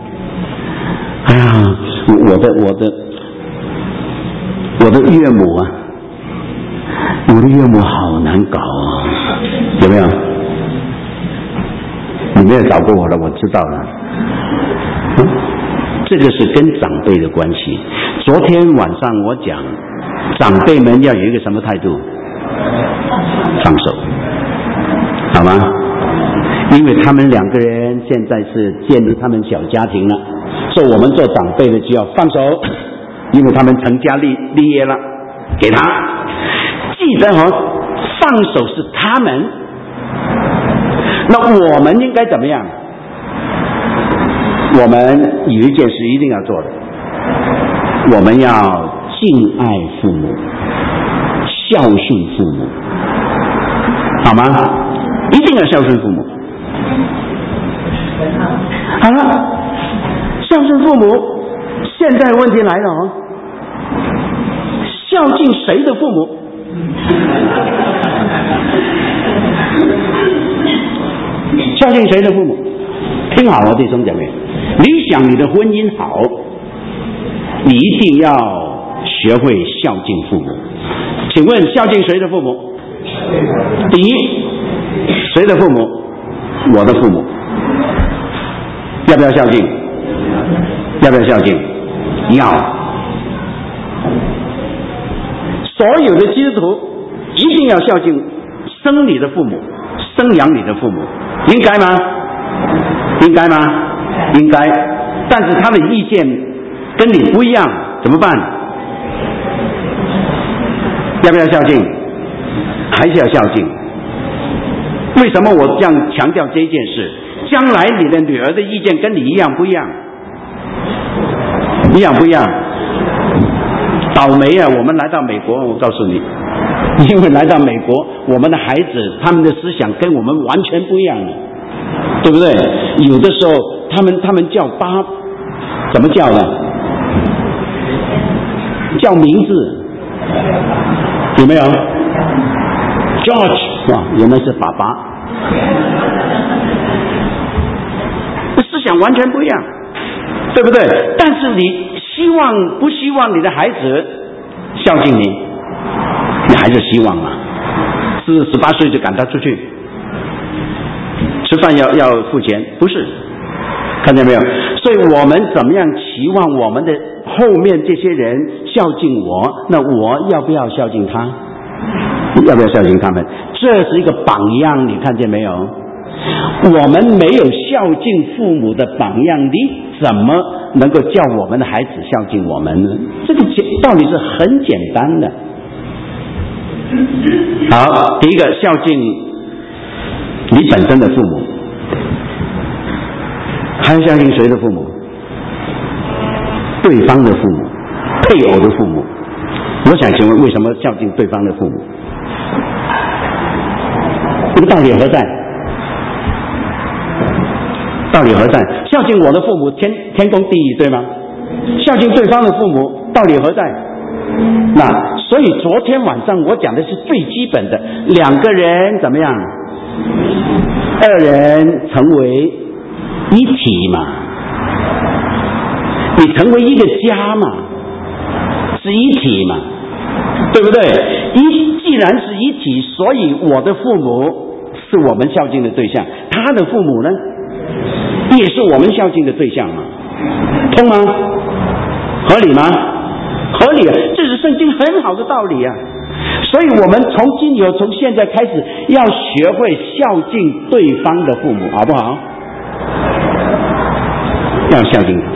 我的岳母啊，我的岳母好难搞有没有？你没有找过我了，我知道了。这个是跟长辈的关系。昨天晚上我讲，长辈们要有一个什么态度？放手，好吗？因为他们2个人现在是建立他们小家庭了，所以我们做长辈的就要放手，因为他们成家立业了，给他记得放手是他们，那我们应该怎么样？我们有一件事一定要做的，我们要敬爱父母，孝顺父母，好吗？一定要孝顺父母。好了，孝顺父母，现在问题来了哦，孝敬谁的父母？孝敬谁的父母？听好了，弟兄姐妹，你想你的婚姻好，你一定要学会孝敬父母。请问孝敬谁的父母？第一，谁的父母？我的父母。要不要孝敬？要不要孝敬？要。所有的基督徒一定要孝敬生你的父母，生养你的父母，应该吗？应该吗？应该。但是他的意见跟你不一样，怎么办？要不要孝敬？还是要孝敬。为什么我这样强调这一件事？将来你的女儿的意见跟你一样不一样？一样不一样？倒霉啊！我们来到美国，我告诉你，因为来到美国，我们的孩子他们的思想跟我们完全不一样，对不对？有的时候他们叫爸，怎么叫的？叫名字，有没有 ？George 哇，原来是爸爸。思想完全不一样，对不对？但是你不希望你的孩子孝敬你？你还是希望嘛？是18岁就赶他出去吃饭要付钱？不是，看见没有？所以我们怎么样期望我们的后面这些人孝敬我？那我要不要孝敬他？要不要孝敬他们？这是一个榜样，你看见没有？我们没有孝敬父母的榜样，你怎么能够叫我们的孩子孝敬我们呢？这个道理是很简单的。好，第一个，孝敬你本身的父母。还要孝敬谁的父母？对方的父母，配偶的父母。我想请问，为什么孝敬对方的父母？这个道理何在？道理何在？孝敬我的父母天公地义，对吗？孝敬对方的父母，道理何在？那所以昨天晚上我讲的是最基本的，两个人怎么样？二人成为一体嘛，你成为一个家嘛，是一体嘛，对不对？既然是一体，所以我的父母是我们孝敬的对象，他的父母呢？也是我们孝敬的对象嘛，通吗？合理吗？合理啊，这是圣经很好的道理啊。所以我们从现在开始要学会孝敬对方的父母，好不好？要孝敬他。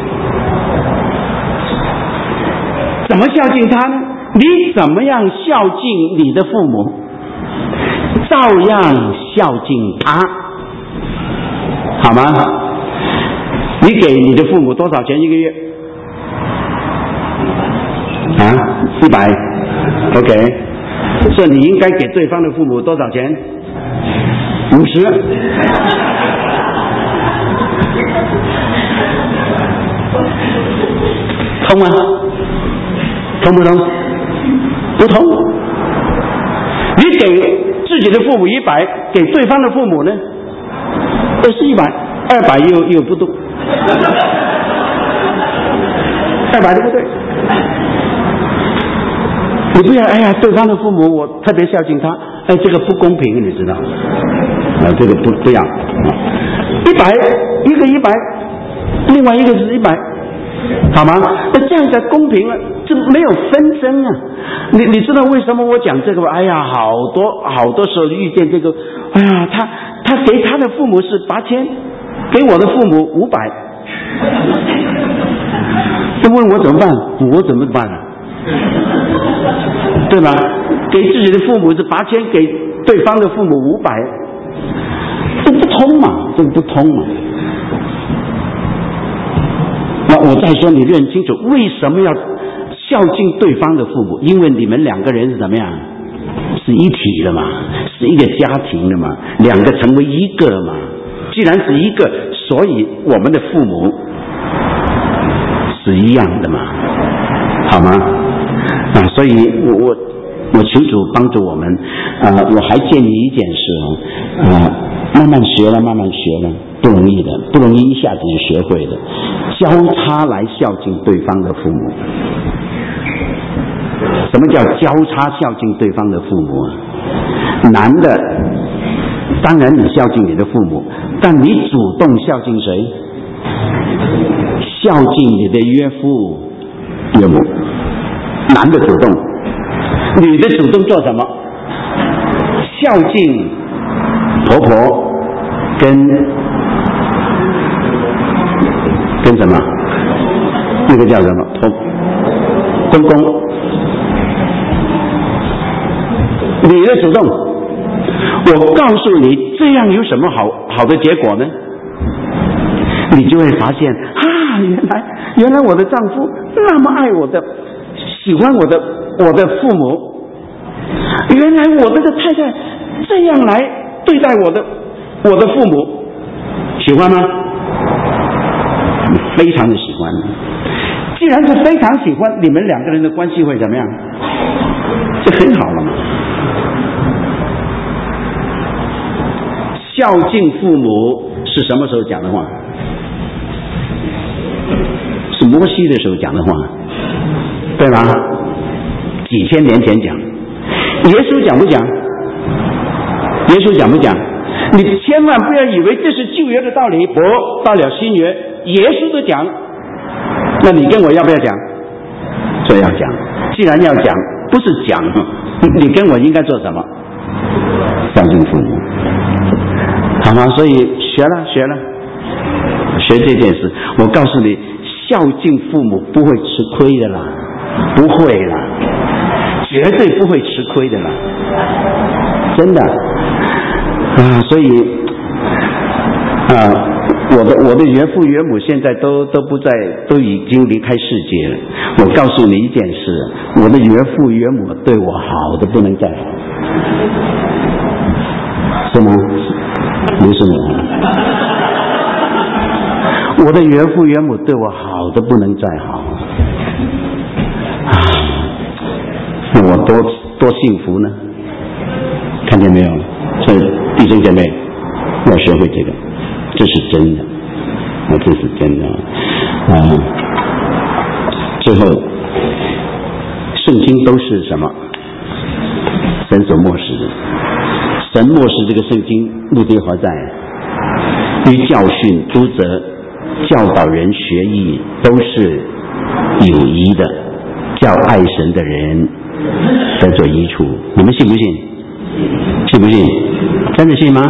怎么孝敬他呢？你怎么样孝敬你的父母，照样孝敬他，好吗？你给你的父母多少钱一个月？100 OK。所以你应该给对方的父母多少钱？50。通吗？通不通？不通。你给自己的父母100，给对方的父母呢？也是100，200又不对，200都不对。你不要对方的父母我特别孝敬他，这个不公平，你知道这个不要100，一个100，另外一个是100，好吗？那这样才公平了，这没有纷争啊。你知道为什么我讲这个吗？好多时候遇见这个，他给他的父母是8000，给我的父母500，问我怎么办？我怎么办啊？ 对吧？给自己的父母是8000，给对方的父母500，这不通嘛？这不通嘛？那我再说，你认清楚，为什么要孝敬对方的父母？因为你们2个人是怎么样？是一体的嘛，是一个家庭的嘛，2个成为一个了嘛。既然是一个，所以我们的父母是一样的嘛，好吗？所以我求主帮助我们。我还建议一件事慢慢学了，不容易的，不容易一下子就学会的。交叉来孝敬对方的父母。什么叫交叉孝敬对方的父母？男的，当然你孝敬你的父母，但你主动孝敬谁？孝敬你的岳父岳母。男的主动，女的主动做什么？孝敬婆婆跟什么？那个叫什么？公公。女的主动，我告诉你，这样有什么好的结果呢？你就会发现原来我的丈夫那么爱我的，喜欢我的父母，原来我这个太太这样来对待我的父母，喜欢吗？非常的喜欢。既然是非常喜欢，你们2个人的关系会怎么样？就很好了嘛。孝敬父母是什么时候讲的话？是摩西的时候讲的话，对吗？几千年前讲。耶稣讲不讲？耶稣讲不讲？你千万不要以为这是旧约的道理，到了新约耶稣都讲，那你跟我要不要讲？这要讲。既然要讲，不是讲，你跟我应该做什么？孝敬父母，好吗？所以学这件事。我告诉你，孝敬父母不会吃亏的啦，不会啦，绝对不会吃亏的啦，真的。所以我的岳父岳母现在都不在，都已经离开世界了。我告诉你一件事，我的岳父岳母对我好的不能再好，是吗？不是吗？我的岳父岳母对我好的不能再好，那我多幸福呢？看见没有？所以弟兄姐妹要学会这个，这是真的，这是真的。最后，圣经都是什么？神所默示的。神默示这个圣经目的何在？于教训、督责、教导人学义，都是有益的，叫爱神的人得着益处。你们信不信？信不信？真的信吗？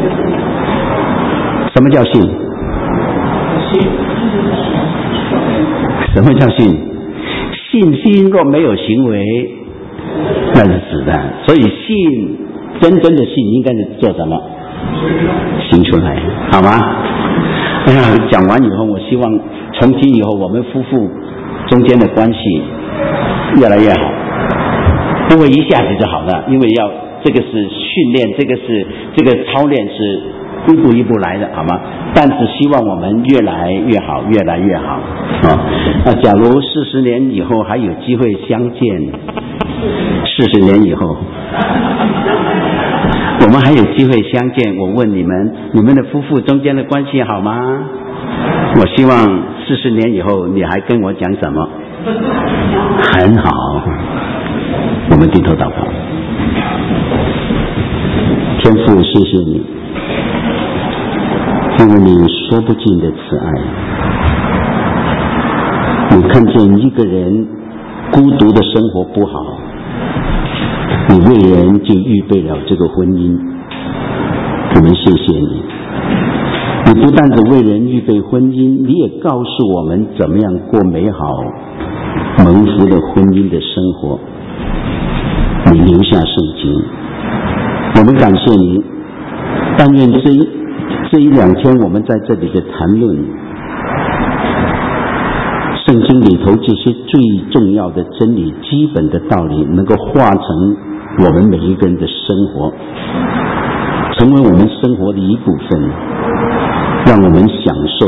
什么叫信？什么叫信？信心若没有行为，那是死的。所以信，真正的信应该是做什么？行出来，好吗？讲完以后，我希望从今以后我们夫妇中间的关系越来越好，不会一下子就好的，因为这个是训练，这个操练是一步一步来的，好吗？但是希望我们越来越好，越来越好那假如40年以后还有机会相见，40年以后我们还有机会相见，我问你们的夫妇中间的关系好吗？我希望40年以后你还跟我讲什么？很好。我们低头祷告。天父，谢谢你，因为你说不尽的慈爱。你看见一个人孤独的生活不好，你为人就预备了这个婚姻，我们谢谢你。你不但只为人预备婚姻，你也告诉我们怎么样过美好蒙福的婚姻的生活。 你留下圣经。我们感谢你，但愿这一两天我们在这里的谈论圣经里头这些最重要的真理、基本的道理，能够化成我们每一个人的生活，成为我们生活的一部分，让我们享受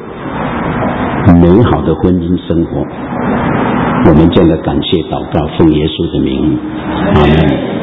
美好的婚姻生活。我们这样的感谢祷告，奉耶稣的名，阿们。